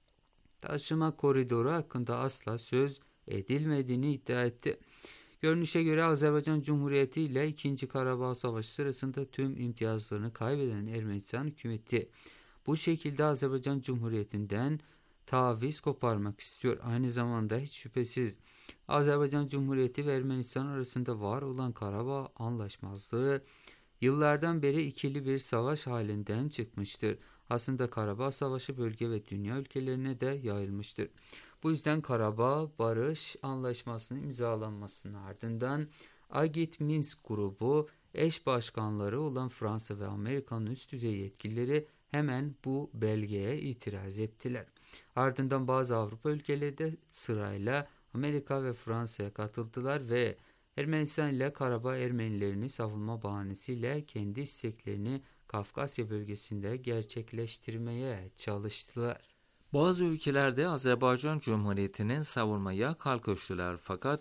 E: taşıma koridoru hakkında asla söz edilmediğini iddia etti. Görünüşe göre Azerbaycan Cumhuriyeti ile 2. Karabağ Savaşı sırasında tüm imtiyazlarını kaybeden Ermenistan hükümeti bu şekilde Azerbaycan Cumhuriyeti'nden taviz koparmak istiyor. Aynı zamanda hiç şüphesiz Azerbaycan Cumhuriyeti ve Ermenistan arasında var olan Karabağ Anlaşmazlığı yıllardan beri ikili bir savaş halinden çıkmıştır. Aslında Karabağ Savaşı bölge ve dünya ülkelerine de yayılmıştır. Bu yüzden Karabağ Barış Anlaşması'nın imzalanmasının ardından Agit Minsk grubu eş başkanları olan Fransa ve Amerika'nın üst düzey yetkilileri hemen bu belgeye itiraz ettiler. Ardından bazı Avrupa ülkeleri de sırayla Amerika ve Fransa'ya katıldılar ve Ermenistan ile Karabağ Ermenilerini savunma bahanesiyle kendi isteklerini Kafkasya bölgesinde gerçekleştirmeye çalıştılar.
A: Bazı ülkelerde Azerbaycan Cumhuriyeti'nin savunmaya kalkıştılar fakat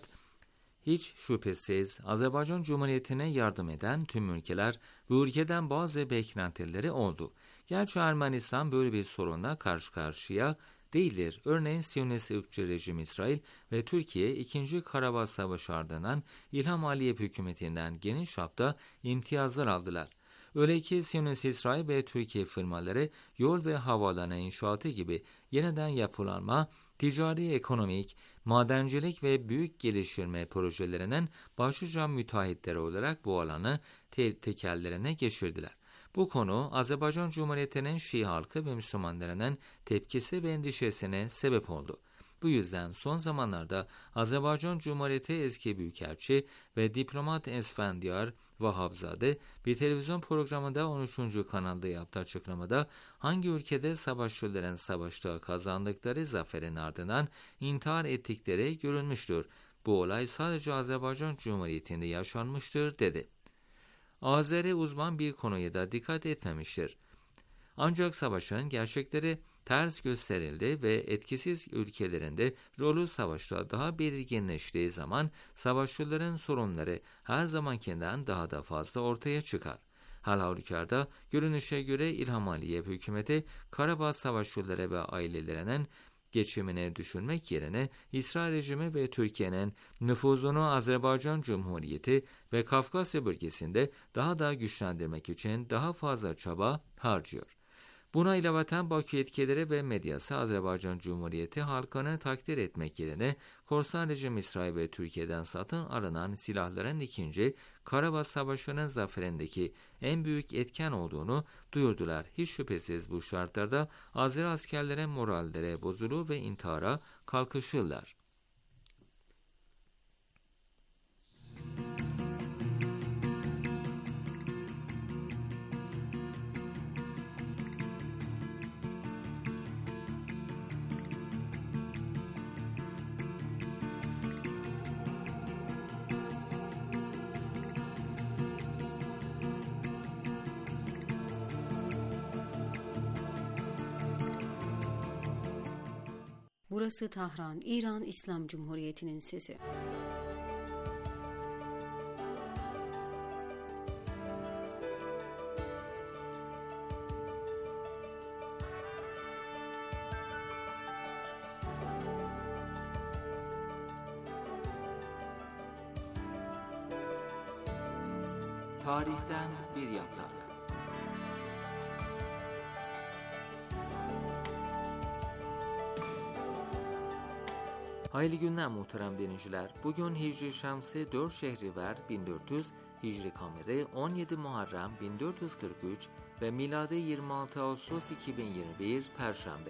A: hiç şüphesiz Azerbaycan Cumhuriyeti'ne yardım eden tüm ülkeler bu ülkeden bazı beklentileri oldu. Gerçi Ermenistan böyle bir sorunla karşı karşıya değildir. Örneğin Siyonist ırkçı rejim İsrail ve Türkiye 2. Karabağ Savaşı ardından İlham Aliyev hükümetinden geniş çapta imtiyazlar aldılar. Öyle ki Siyonist İsrail ve Türkiye firmaları yol ve havaalanı inşaatı gibi yeniden yapılanma, ticari, ekonomik, madencilik ve büyük geliştirme projelerinin başlıca müteahhitleri olarak bu alanı tekellerine geçirdiler. Bu konu Azerbaycan Cumhuriyeti'nin Şii halkı ve Müslümanlarının tepkisi ve endişesine sebep oldu. Bu yüzden son zamanlarda Azerbaycan Cumhuriyeti eski büyükelçi ve diplomat Esfendiyar Vahapzade bir televizyon programında 13. kanalda yaptığı açıklamada hangi ülkede savaşçıların savaşta kazandıkları zaferin ardından intihar ettikleri görülmüştür. Bu olay sadece Azerbaycan Cumhuriyeti'nde yaşanmıştır dedi. Azeri uzman bir konuya da dikkat etmemiştir. Ancak savaşın gerçekleri ters gösterildi ve etkisiz ülkelerinde rolü savaşta daha belirginleştiği zaman savaşçıların sorunları her zamankinden daha da fazla ortaya çıkar. Halbuki görünüşe göre İlham Aliyev hükümeti Karabağ savaşçıları ve ailelerinin geçimini düşünmek yerine İsrail rejimi ve Türkiye'nin nüfuzunu Azerbaycan Cumhuriyeti ve Kafkasya bölgesinde daha da güçlendirmek için daha fazla çaba harcıyor. Buna ilaveten Bakü yetkilileri ve medyası Azerbaycan Cumhuriyeti halkını takdir etmek yerine korsan rejim İsrail ve Türkiye'den satın alınan silahların 2. Karabağ Savaşı'nın zaferindeki en büyük etken olduğunu duyurdular. Hiç şüphesiz bu şartlarda Azeri askerlerin moralleri bozulur ve intihara kalkışırlar.
F: Burası Tahran, İran İslam Cumhuriyeti'nin sesi.
A: Tarihten bir yaprak. Hayırlı günler muhterem dinleyiciler. Bugün Hicri Şemsi 4 Şehriver 1400, Hicri Kameri 17 Muharrem 1443 ve miladi 26 Ağustos 2021 Perşembe.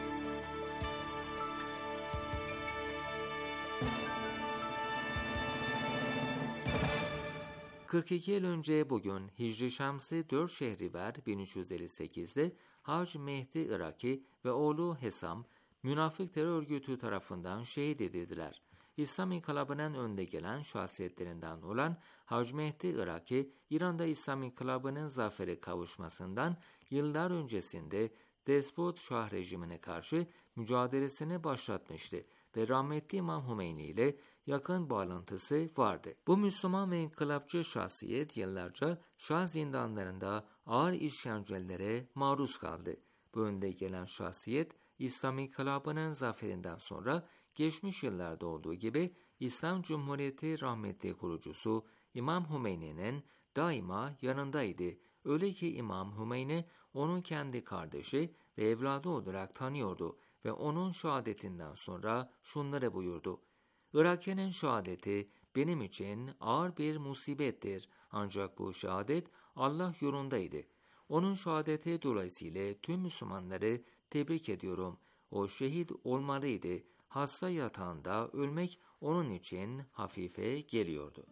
A: ...42 yıl önce bugün Hicri Şemsi 4 Şehriver 1358'de Hac Mehdi Iraki ve oğlu Hesam, münafık terör örgütü tarafından şehit edildiler. İslam İnkılabı'nın önde gelen şahsiyetlerinden olan Hac Mehdi Iraki, İran'da İslam İnkılabı'nın zafere kavuşmasından yıllar öncesinde despot Şah rejimine karşı mücadelesini başlatmıştı ve rahmetli İmam Hümeyni ile yakın bağlantısı vardı. Bu Müslüman ve inkılapçı şahsiyet yıllarca Şah zindanlarında ağır işkencelere maruz kaldı. Bu önde gelen şahsiyet, İslam İnkılabı'nın zaferinden sonra geçmiş yıllarda olduğu gibi İslam Cumhuriyeti rahmetli kurucusu İmam Hümeyni'nin daima yanındaydı. Öyle ki İmam Hümeyni onun kendi kardeşi ve evladı olarak tanıyordu ve onun şehadetinden sonra şunları buyurdu. Iraki'nin şehadeti benim için ağır bir musibettir, ancak bu şehadet Allah yolundaydı. Onun şehadeti dolayısıyla tüm Müslümanları tebrik ediyorum. O şehit olmalıydı. Hasta yatağında ölmek onun için hafife geliyordu.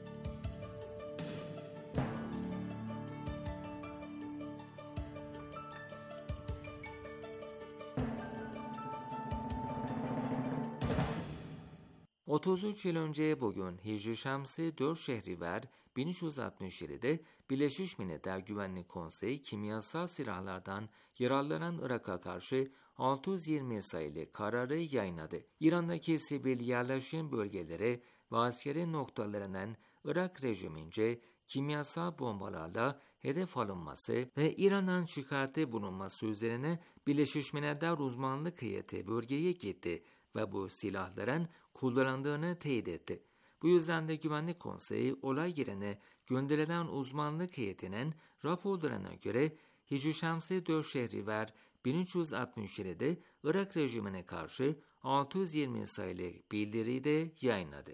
A: ...33 yıl önce bugün Hicri Şemsi 4 Şehriver 1367'de Birleşmiş Milletler Güvenlik Konseyi kimyasal silahlardan yararlanan Irak'a karşı 620 sayılı kararı yayınladı. İran'daki sivil yerleşim bölgeleri ve askeri noktalarının Irak rejimince kimyasal bombalarla hedef alınması ve İran'ın şikayette bulunması üzerine Birleşmiş Milletler Uzmanlık Heyeti bölgeye gitti ve bu silahların kullanıldığını teyit etti. Bu yüzden de Güvenlik Konseyi olay yerine gönderilen uzmanlık heyetinin raporlarına göre Hicri Şemsi 4 Şehriver 1367'de Irak rejimine karşı 620 sayılı bildiriyi de yayınladı.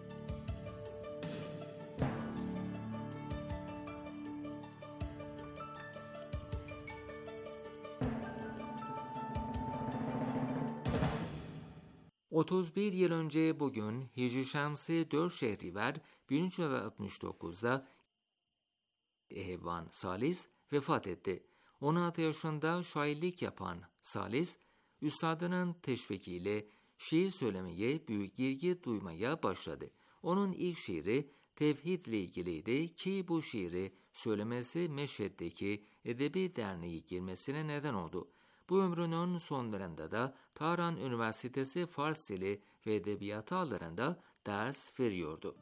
A: ...31 yıl önce bugün Hicri Şemsi 4 Şehriver 1369'da Ehvan Salis vefat etti. 16 yaşında şairlik yapan Salis, üstadının teşvikiyle şiir söylemeye büyük ilgi duymaya başladı. Onun ilk şiiri tevhidle ilgiliydi ki bu şiiri söylemesi Meşhed'deki Edebi Derneği girmesine neden oldu. Bu ömrünün sonlarında da Tahran Üniversitesi Fars Dili ve Edebiyatı alanında ders veriyordu.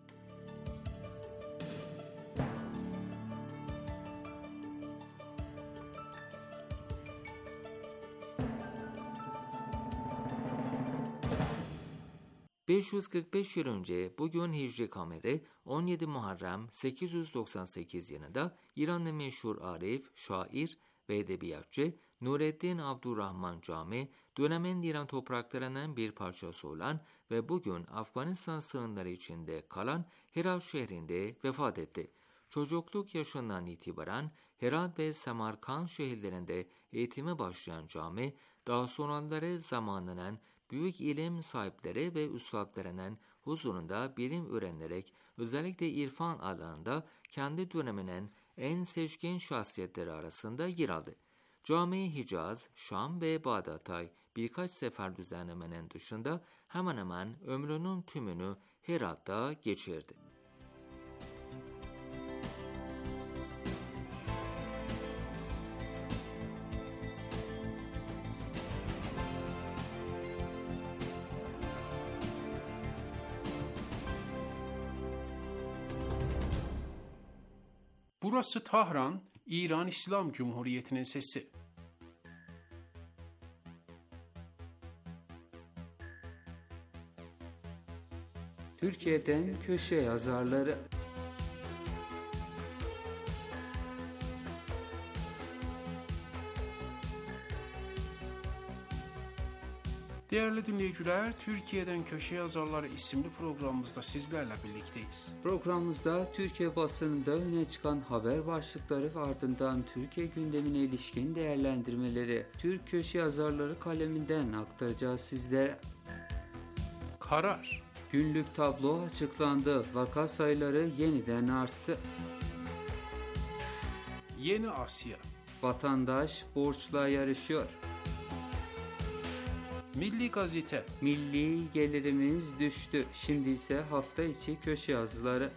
A: ...545 yıl önce bugün Hicri Kameri 17 Muharrem 898 yılında İranlı meşhur arif, şair ve edebiyatçı Nureddin Abdurrahman Cami, dönemin İran topraklarının bir parçası olan ve bugün Afganistan sınırları içinde kalan Herat şehrinde vefat etti. Çocukluk yaşından itibaren Herat ve Semerkant şehirlerinde eğitime başlayan Cami, daha sonraları zamanının büyük ilim sahipleri ve üstadlarının huzurunda bilim öğrenerek özellikle irfan alanında kendi döneminin en seçkin şahsiyetleri arasında yer aldı. Cami Hicaz, Şam ve Bağdat'a birkaç sefer düzenlemenin dışında hemen hemen ömrünün tümünü Herat'ta geçirdi.
G: Burası Tahran, İran İslam Cumhuriyeti'nin sesi.
E: Türkiye'den köşe yazarları.
G: Değerli dinleyiciler, Türkiye'den Köşe Yazarları isimli programımızda sizlerle birlikteyiz.
E: Programımızda Türkiye basınında öne çıkan haber başlıkları ve ardından Türkiye gündemine ilişkin değerlendirmeleri Türk köşe yazarları kaleminden aktaracağız sizlere.
G: Karar.
E: Günlük tablo açıklandı. Vaka sayıları yeniden arttı.
G: Yeni Asya.
E: Vatandaş borçla yarışıyor.
G: Milli Gazete.
E: Milli gelirimiz düştü. Şimdi ise hafta içi köşe yazıları.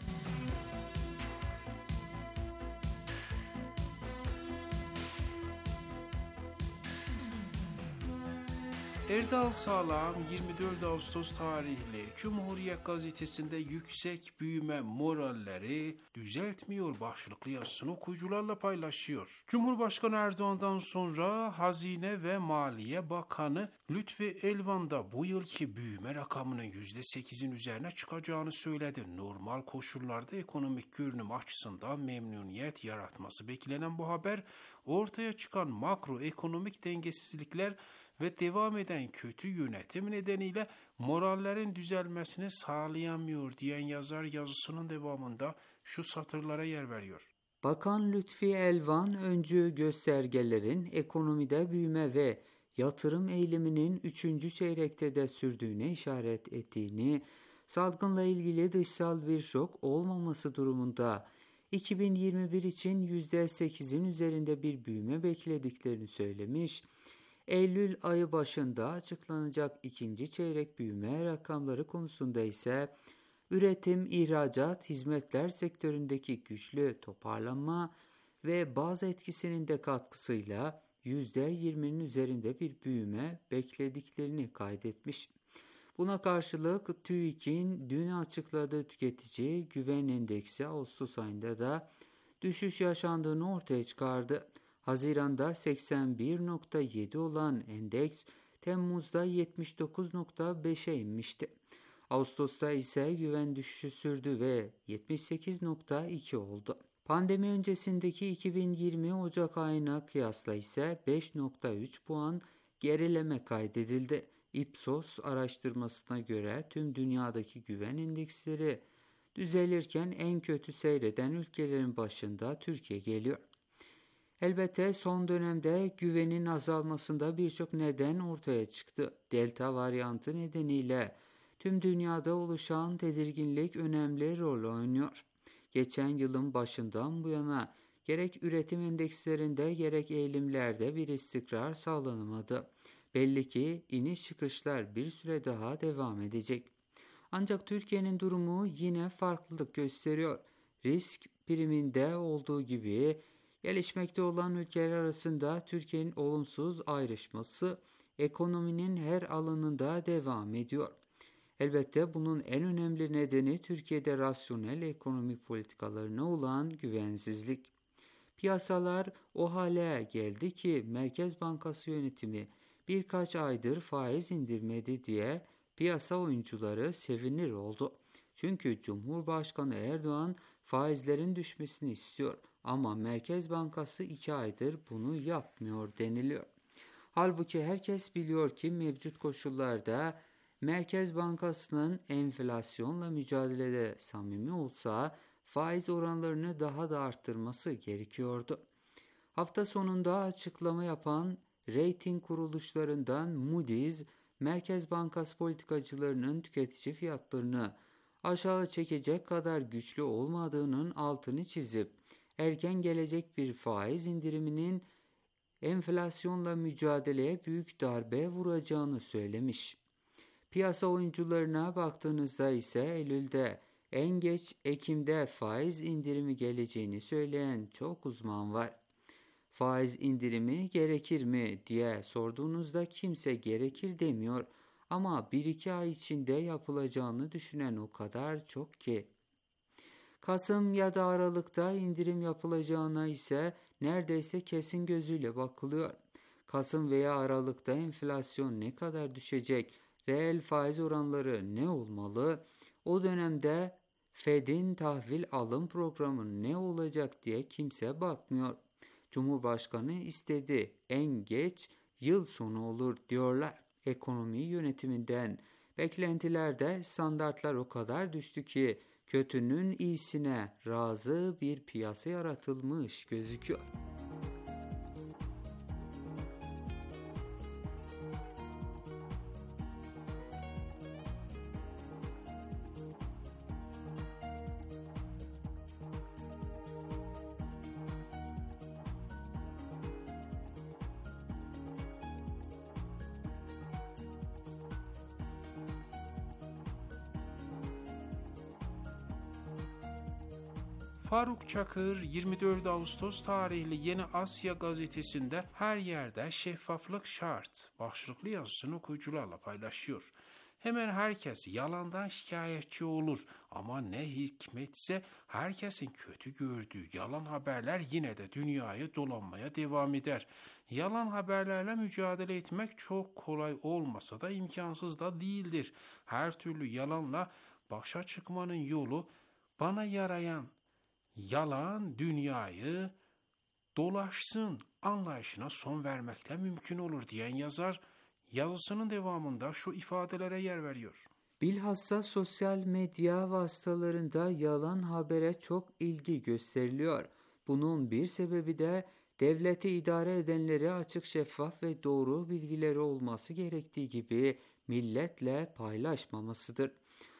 G: Erdal Sağlam 24 Ağustos tarihli Cumhuriyet Gazetesi'nde yüksek büyüme moralleri düzeltmiyor başlıklı yazısını okuyucularla paylaşıyor. Cumhurbaşkanı Erdoğan'dan sonra Hazine ve Maliye Bakanı Lütfi Elvan da bu yılki büyüme rakamının %8'in üzerine çıkacağını söyledi. Normal koşullarda ekonomik görünüm açısından memnuniyet yaratması beklenen bu haber ortaya çıkan makroekonomik dengesizlikler ve devam eden kötü yönetim nedeniyle morallerin düzelmesini sağlayamıyor diyen yazar yazısının devamında şu satırlara yer veriyor.
E: Bakan Lütfi Elvan öncü göstergelerin ekonomide büyüme ve yatırım eğiliminin 3. çeyrekte de sürdüğüne işaret ettiğini, salgınla ilgili dışsal bir şok olmaması durumunda 2021 için %8'in üzerinde bir büyüme beklediklerini söylemiş. Eylül ayı başında açıklanacak 2. çeyrek büyüme rakamları konusunda ise üretim, ihracat, hizmetler sektöründeki güçlü toparlanma ve bazı etkisinin de katkısıyla %20'nin üzerinde bir büyüme beklediklerini kaydetmiş. Buna karşılık TÜİK'in dün açıkladığı tüketici güven endeksi Ağustos ayında da düşüş yaşandığını ortaya çıkardı. Haziran'da 81.7 olan endeks Temmuz'da 79.5'e inmişti. Ağustos'ta ise güven düşüşü sürdü ve 78.2 oldu. Pandemi öncesindeki 2020 Ocak ayına kıyasla ise 5.3 puan gerileme kaydedildi. Ipsos araştırmasına göre tüm dünyadaki güven endeksleri düzelirken en kötü seyreden ülkelerin başında Türkiye geliyor. Elbette son dönemde güvenin azalmasında birçok neden ortaya çıktı. Delta varyantı nedeniyle tüm dünyada oluşan tedirginlik önemli rol oynuyor. Geçen yılın başından bu yana gerek üretim endekslerinde gerek eğilimlerde bir istikrar sağlanamadı. Belli ki iniş çıkışlar bir süre daha devam edecek. Ancak Türkiye'nin durumu yine farklılık gösteriyor. Risk priminde olduğu gibi gelişmekte olan ülkeler arasında Türkiye'nin olumsuz ayrışması ekonominin her alanında devam ediyor. Elbette bunun en önemli nedeni Türkiye'de rasyonel ekonomik politikalarına olan güvensizlik. Piyasalar o hale geldi ki Merkez Bankası yönetimi birkaç aydır faiz indirmedi diye piyasa oyuncuları sevinir oldu. Çünkü Cumhurbaşkanı Erdoğan faizlerin düşmesini istiyor ama Merkez Bankası 2 aydır bunu yapmıyor deniliyor. Halbuki herkes biliyor ki mevcut koşullarda Merkez Bankası'nın enflasyonla mücadelede samimi olsa faiz oranlarını daha da arttırması gerekiyordu. Hafta sonunda açıklama yapan reyting kuruluşlarından Moody's, Merkez Bankası politikacılarının tüketici fiyatlarını aşağı çekecek kadar güçlü olmadığının altını çizip erken gelecek bir faiz indiriminin enflasyonla mücadeleye büyük darbe vuracağını söylemiş. Piyasa oyuncularına baktığınızda ise Eylül'de en geç Ekim'de faiz indirimi geleceğini söyleyen çok uzman var. Faiz indirimi gerekir mi diye sorduğunuzda kimse gerekir demiyor ama 1-2 ay içinde yapılacağını düşünen o kadar çok ki. Kasım ya da Aralık'ta indirim yapılacağına ise neredeyse kesin gözüyle bakılıyor. Kasım veya Aralık'ta enflasyon ne kadar düşecek, reel faiz oranları ne olmalı, o dönemde Fed'in tahvil alım programı ne olacak diye kimse bakmıyor. Cumhurbaşkanı istedi, en geç yıl sonu olur diyorlar. Ekonomi yönetiminden beklentilerde standartlar o kadar düştü ki kötünün iyisine razı bir piyasa yaratılmış gözüküyor.
G: Faruk Çakır 24 Ağustos tarihli Yeni Asya gazetesinde her yerde şeffaflık şart başlıklı yazısını okuyucularla paylaşıyor. Hemen herkes yalandan şikayetçi olur ama ne hikmetse herkesin kötü gördüğü yalan haberler yine de dünyayı dolanmaya devam eder. Yalan haberlerle mücadele etmek çok kolay olmasa da imkansız da değildir. Her türlü yalanla başa çıkmanın yolu bana yarayan yalan dünyayı dolaşsın anlayışına son vermekle mümkün olur diyen yazar yazısının devamında şu ifadelere yer veriyor.
E: Bilhassa sosyal medya vasıtalarında yalan habere çok ilgi gösteriliyor. Bunun bir sebebi de devleti idare edenlere açık, şeffaf ve doğru bilgileri olması gerektiği gibi milletle paylaşmamasıdır.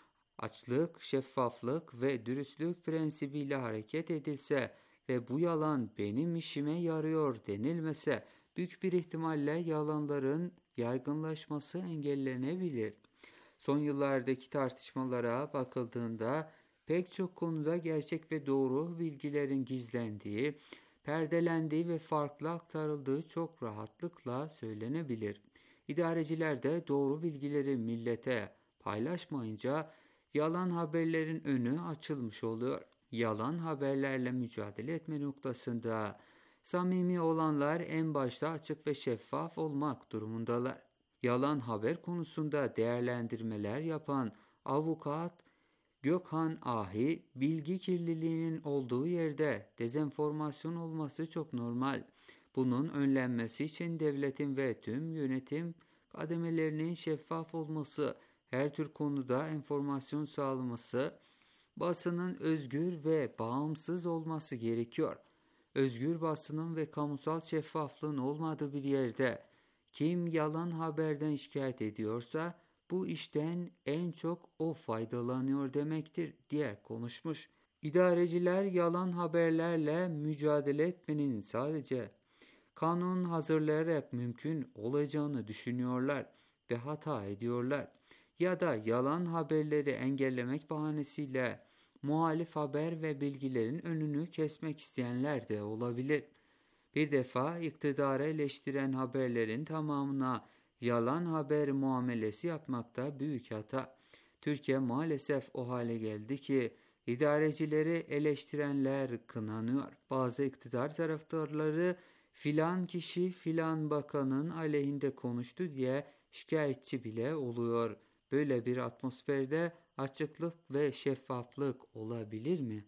E: Açlık, şeffaflık ve dürüstlük prensibiyle hareket edilse ve bu yalan benim işime yarıyor denilmese büyük bir ihtimalle yalanların yaygınlaşması engellenebilir. Son yıllardaki tartışmalara bakıldığında pek çok konuda gerçek ve doğru bilgilerin gizlendiği, perdelendiği ve farklı aktarıldığı çok rahatlıkla söylenebilir. İdareciler de doğru bilgileri millete paylaşmayınca yalan haberlerin önü açılmış oluyor. Yalan haberlerle mücadele etme noktasında samimi olanlar en başta açık ve şeffaf olmak durumundalar. Yalan haber konusunda değerlendirmeler yapan avukat Gökhan Ahi, bilgi kirliliğinin olduğu yerde dezenformasyon olması çok normal. Bunun önlenmesi için devletin ve tüm yönetim kademelerinin şeffaf olması, her tür konuda enformasyon sağlaması, basının özgür ve bağımsız olması gerekiyor. Özgür basının ve kamusal şeffaflığın olmadığı bir yerde kim yalan haberden şikayet ediyorsa bu işten en çok o faydalanıyor demektir diye konuşmuş. İdareciler yalan haberlerle mücadele etmenin sadece kanun hazırlayarak mümkün olacağını düşünüyorlar ve hata ediyorlar. Ya da yalan haberleri engellemek bahanesiyle muhalif haber ve bilgilerin önünü kesmek isteyenler de olabilir. Bir defa iktidarı eleştiren haberlerin tamamına yalan haber muamelesi yapmakta büyük hata. Türkiye maalesef o hale geldi ki idarecileri eleştirenler kınanıyor. Bazı iktidar taraftarları filan kişi filan bakanın aleyhinde konuştu diye şikayetçi bile oluyor. Böyle bir atmosferde açıklık ve şeffaflık olabilir mi?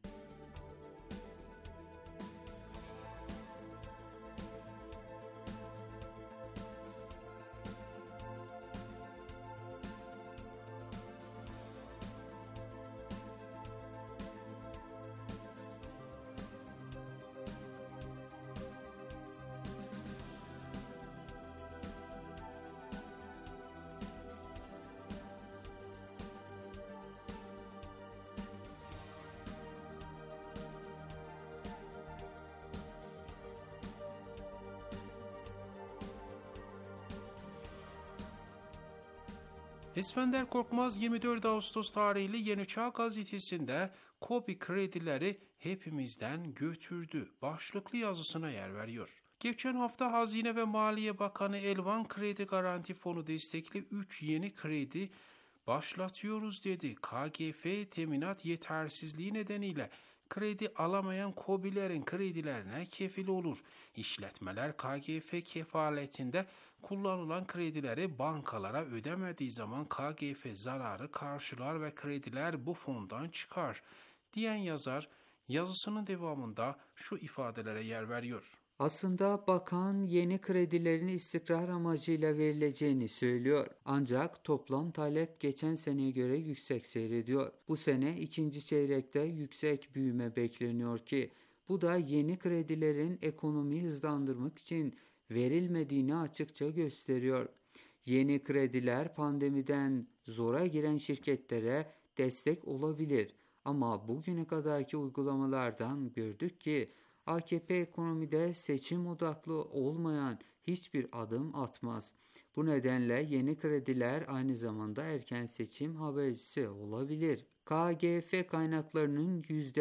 G: Esfender Korkmaz 24 Ağustos tarihli Yeni Çağ gazetesinde KOBİ kredileri hepimizden götürdü başlıklı yazısına yer veriyor. Geçen hafta Hazine ve Maliye Bakanı Elvan Kredi Garanti Fonu destekli 3 yeni kredi başlatıyoruz dedi. KGF teminat yetersizliği nedeniyle kredi alamayan KOBİ'lerin kredilerine kefil olur. İşletmeler KGF kefaletinde kullanılan kredileri bankalara ödemediği zaman KGF zararı karşılar ve krediler bu fondan çıkar diyen yazar yazısının devamında şu ifadelere yer veriyor.
E: Aslında bakan yeni kredilerin istikrar amacıyla verileceğini söylüyor. Ancak toplam talep geçen seneye göre yüksek seyrediyor. Bu sene ikinci çeyrekte yüksek büyüme bekleniyor ki bu da yeni kredilerin ekonomiyi hızlandırmak için verilmediğini açıkça gösteriyor. Yeni krediler pandemiden zora giren şirketlere destek olabilir. Ama bugüne kadarki uygulamalardan gördük ki AKP ekonomide seçim odaklı olmayan hiçbir adım atmaz. Bu nedenle yeni krediler aynı zamanda erken seçim habercisi olabilir. KGF kaynaklarının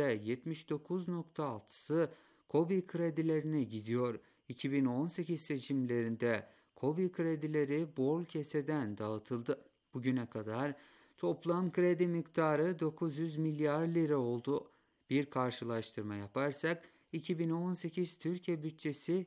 E: %79.6'sı KOBİ kredilerine gidiyor. 2018 seçimlerinde KOBİ kredileri bol keseden dağıtıldı. Bugüne kadar toplam kredi miktarı 900 milyar lira oldu. Bir karşılaştırma yaparsak 2018 Türkiye bütçesi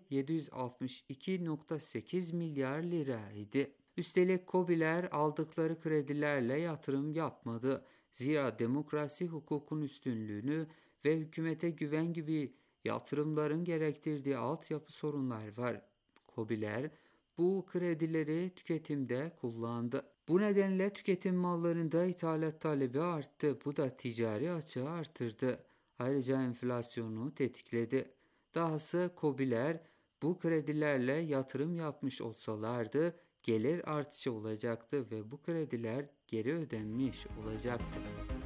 E: 762.8 milyar liraydı. Üstelik KOBİ'ler aldıkları kredilerle yatırım yapmadı. Zira demokrasi, hukukun üstünlüğünü ve hükümete güven gibi yatırımların gerektirdiği altyapı sorunlar var. KOBİ'ler bu kredileri tüketimde kullandı. Bu nedenle tüketim mallarında ithalat talebi arttı. Bu da ticari açığı artırdı. Ayrıca enflasyonu tetikledi. Dahası KOBİ'ler bu kredilerle yatırım yapmış olsalardı gelir artışı olacaktı ve bu krediler geri ödenmiş olacaktı.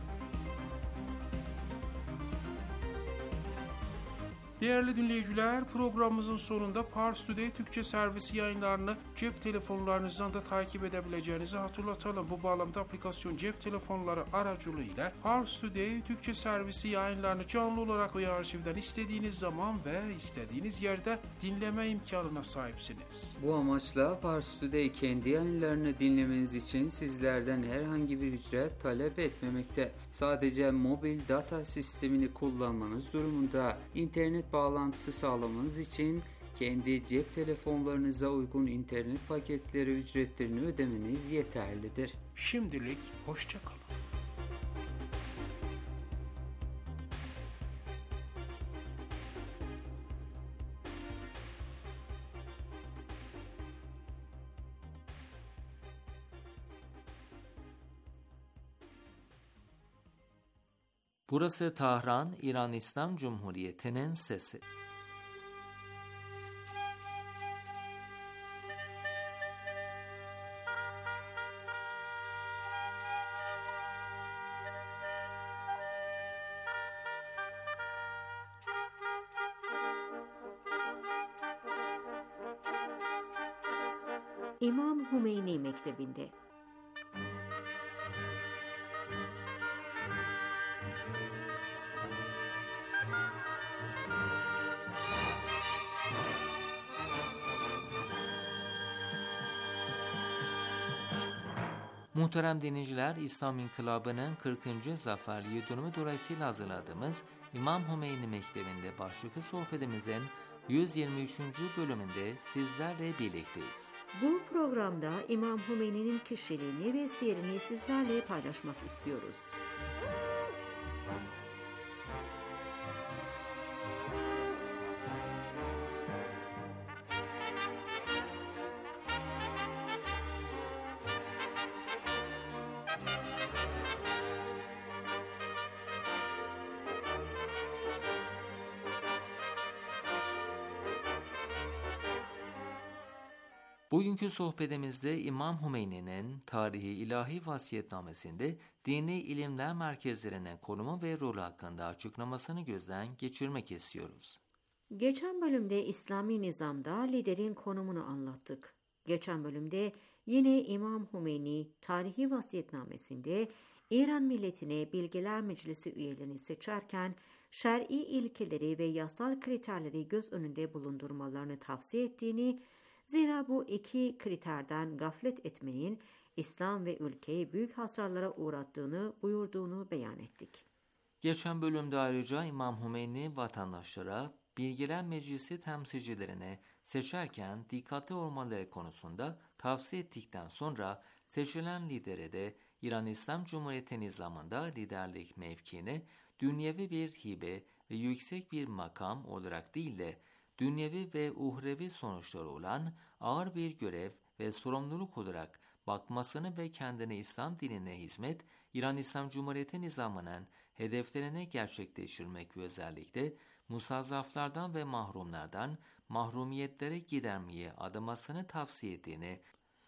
G: Değerli dinleyiciler, programımızın sonunda Pars Today Türkçe servisi yayınlarını cep telefonlarınızdan da takip edebileceğinizi hatırlatalım. Bu bağlamda aplikasyon cep telefonları aracılığıyla Pars Today Türkçe servisi yayınlarını canlı olarak ve arşivden istediğiniz zaman ve istediğiniz yerde dinleme imkanına sahipsiniz.
E: Bu amaçla Pars Today kendi yayınlarını dinlemeniz için sizlerden herhangi bir ücret talep etmemekte. Sadece mobil data sistemini kullanmanız durumunda internet bağlantısı sağlamanız için kendi cep telefonlarınıza uygun internet paketleri ücretlerini ödemeniz yeterlidir.
G: Şimdilik hoşça kalın.
A: Burası Tahran, İran İslam Cumhuriyeti'nin sesi.
D: İmam Hümeyni Mektebi'nde.
A: Muhterem dinleyiciler, İslam İnkılabı'nın 40. zafer yıldönümü dolayısıyla hazırladığımız İmam Hümeyni Mektebi'nde başlıklı sohbetimizin 123. bölümünde sizlerle birlikteyiz.
D: Bu programda İmam Hümeyni'nin kişiliğini ve siyerini sizlerle paylaşmak istiyoruz.
A: Bugünkü sohbetimizde İmam Hümeyni'nin Tarihi İlahi Vasiyetnamesi'nde dini ilimler merkezlerinin konumu ve rolü hakkında açıklamasını gözden geçirmek istiyoruz.
D: Geçen bölümde İslami nizamda liderin konumunu anlattık. Geçen bölümde yine İmam Hümeyni Tarihi Vasiyetnamesi'nde İran milletine Bilgeler Meclisi üyelerini seçerken şer'i ilkeleri ve yasal kriterleri göz önünde bulundurmalarını tavsiye ettiğini, zira bu iki kriterden gaflet etmenin İslam ve ülkeyi büyük hasarlara uğrattığını buyurduğunu beyan ettik.
A: Geçen bölümde ayrıca İmam Hümeyni vatandaşlara Bilgiler Meclisi temsilcilerine seçerken dikkatli olmaları konusunda tavsiye ettikten sonra seçilen lidere de İran İslam Cumhuriyeti nizamında liderlik mevkiine dünyevi bir hibe ve yüksek bir makam olarak değil de dünyevi ve uhrevi sonuçları olan ağır bir görev ve sorumluluk olarak bakmasını ve kendine İslam dinine hizmet, İran İslam Cumhuriyeti nizamının hedeflerini gerçekleştirmek ve özellikle musazzaflardan ve mahrumlardan mahrumiyetleri gidermeye adamasını tavsiye ettiğini,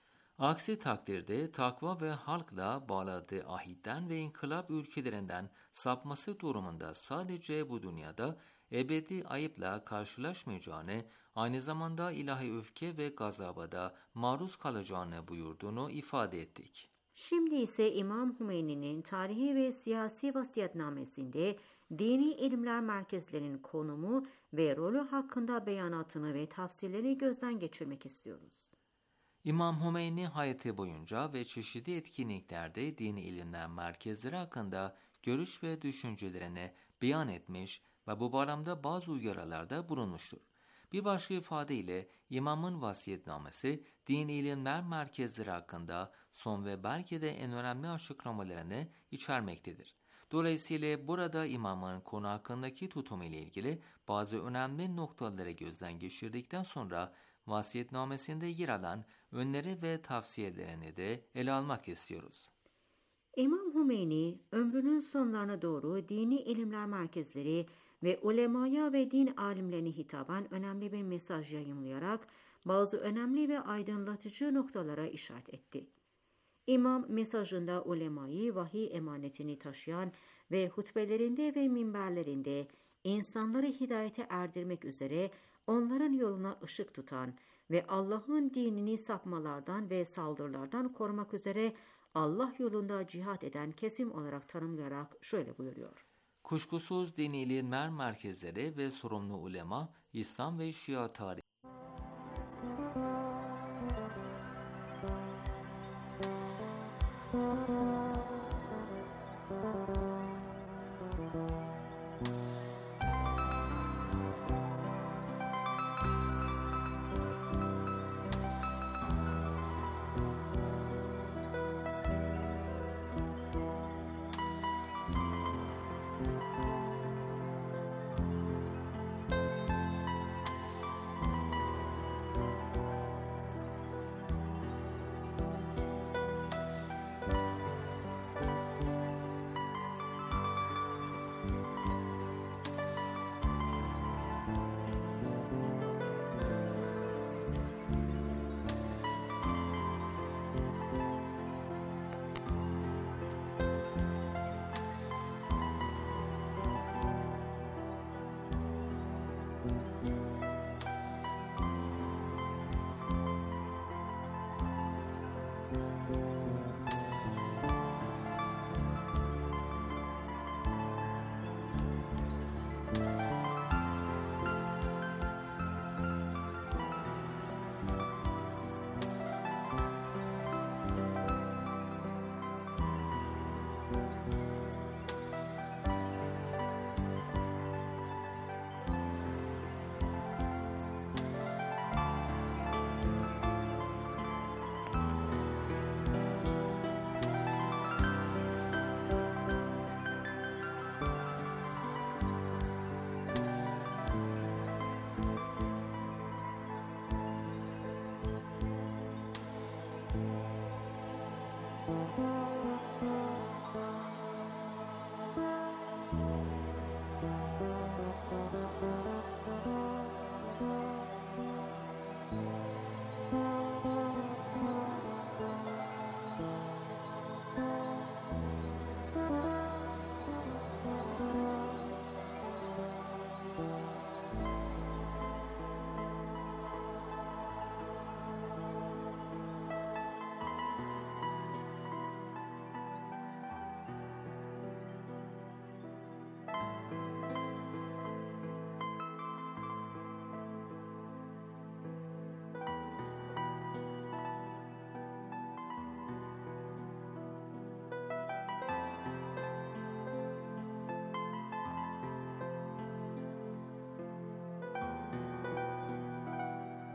A: aksi takdirde takva ve halkla bağladığı ahitten ve inkılap ülkelerinden sapması durumunda sadece bu dünyada ebedi ayıpla karşılaşmayacağını, aynı zamanda ilahi öfke ve gazaba da maruz kalacağını buyurduğunu ifade ettik.
D: Şimdi ise İmam Hümeyni'nin tarihi ve siyasi vasiyetnamesinde dini ilimler merkezlerinin konumu ve rolü hakkında beyanatını ve tavsiyelerini gözden geçirmek istiyoruz.
A: İmam Hümeyni hayatı boyunca ve çeşitli etkinliklerde dini ilimler merkezleri hakkında görüş ve düşüncelerini beyan etmiş ve bu bağlamda bazı uyarılarda bulunmuştur. Bir başka ifadeyle İmam'ın vasiyetnamesi dini ilimler merkezleri hakkında son ve belki de en önemli açıklamalarını içermektedir. Dolayısıyla burada İmam'ın konu hakkındaki tutumu ile ilgili bazı önemli noktaları gözden geçirdikten sonra vasiyetnamesinde yer alan öneri ve tavsiyelerini de ele almak istiyoruz.
D: İmam Hümeyni ömrünün sonlarına doğru dini ilimler merkezleri ve ulemaya ve din alimlerine hitaben önemli bir mesaj yayımlayarak bazı önemli ve aydınlatıcı noktalara işaret etti. İmam mesajında ulemayı vahiy emanetini taşıyan ve hutbelerinde ve minberlerinde insanları hidayete erdirmek üzere onların yoluna ışık tutan ve Allah'ın dinini sapmalardan ve saldırılardan korumak üzere Allah yolunda cihat eden kesim olarak tanımlayarak şöyle buyuruyor.
A: Kuşkusuz dini ilimler merkezleri ve sorumlu ulema, İslam ve Şia tarihi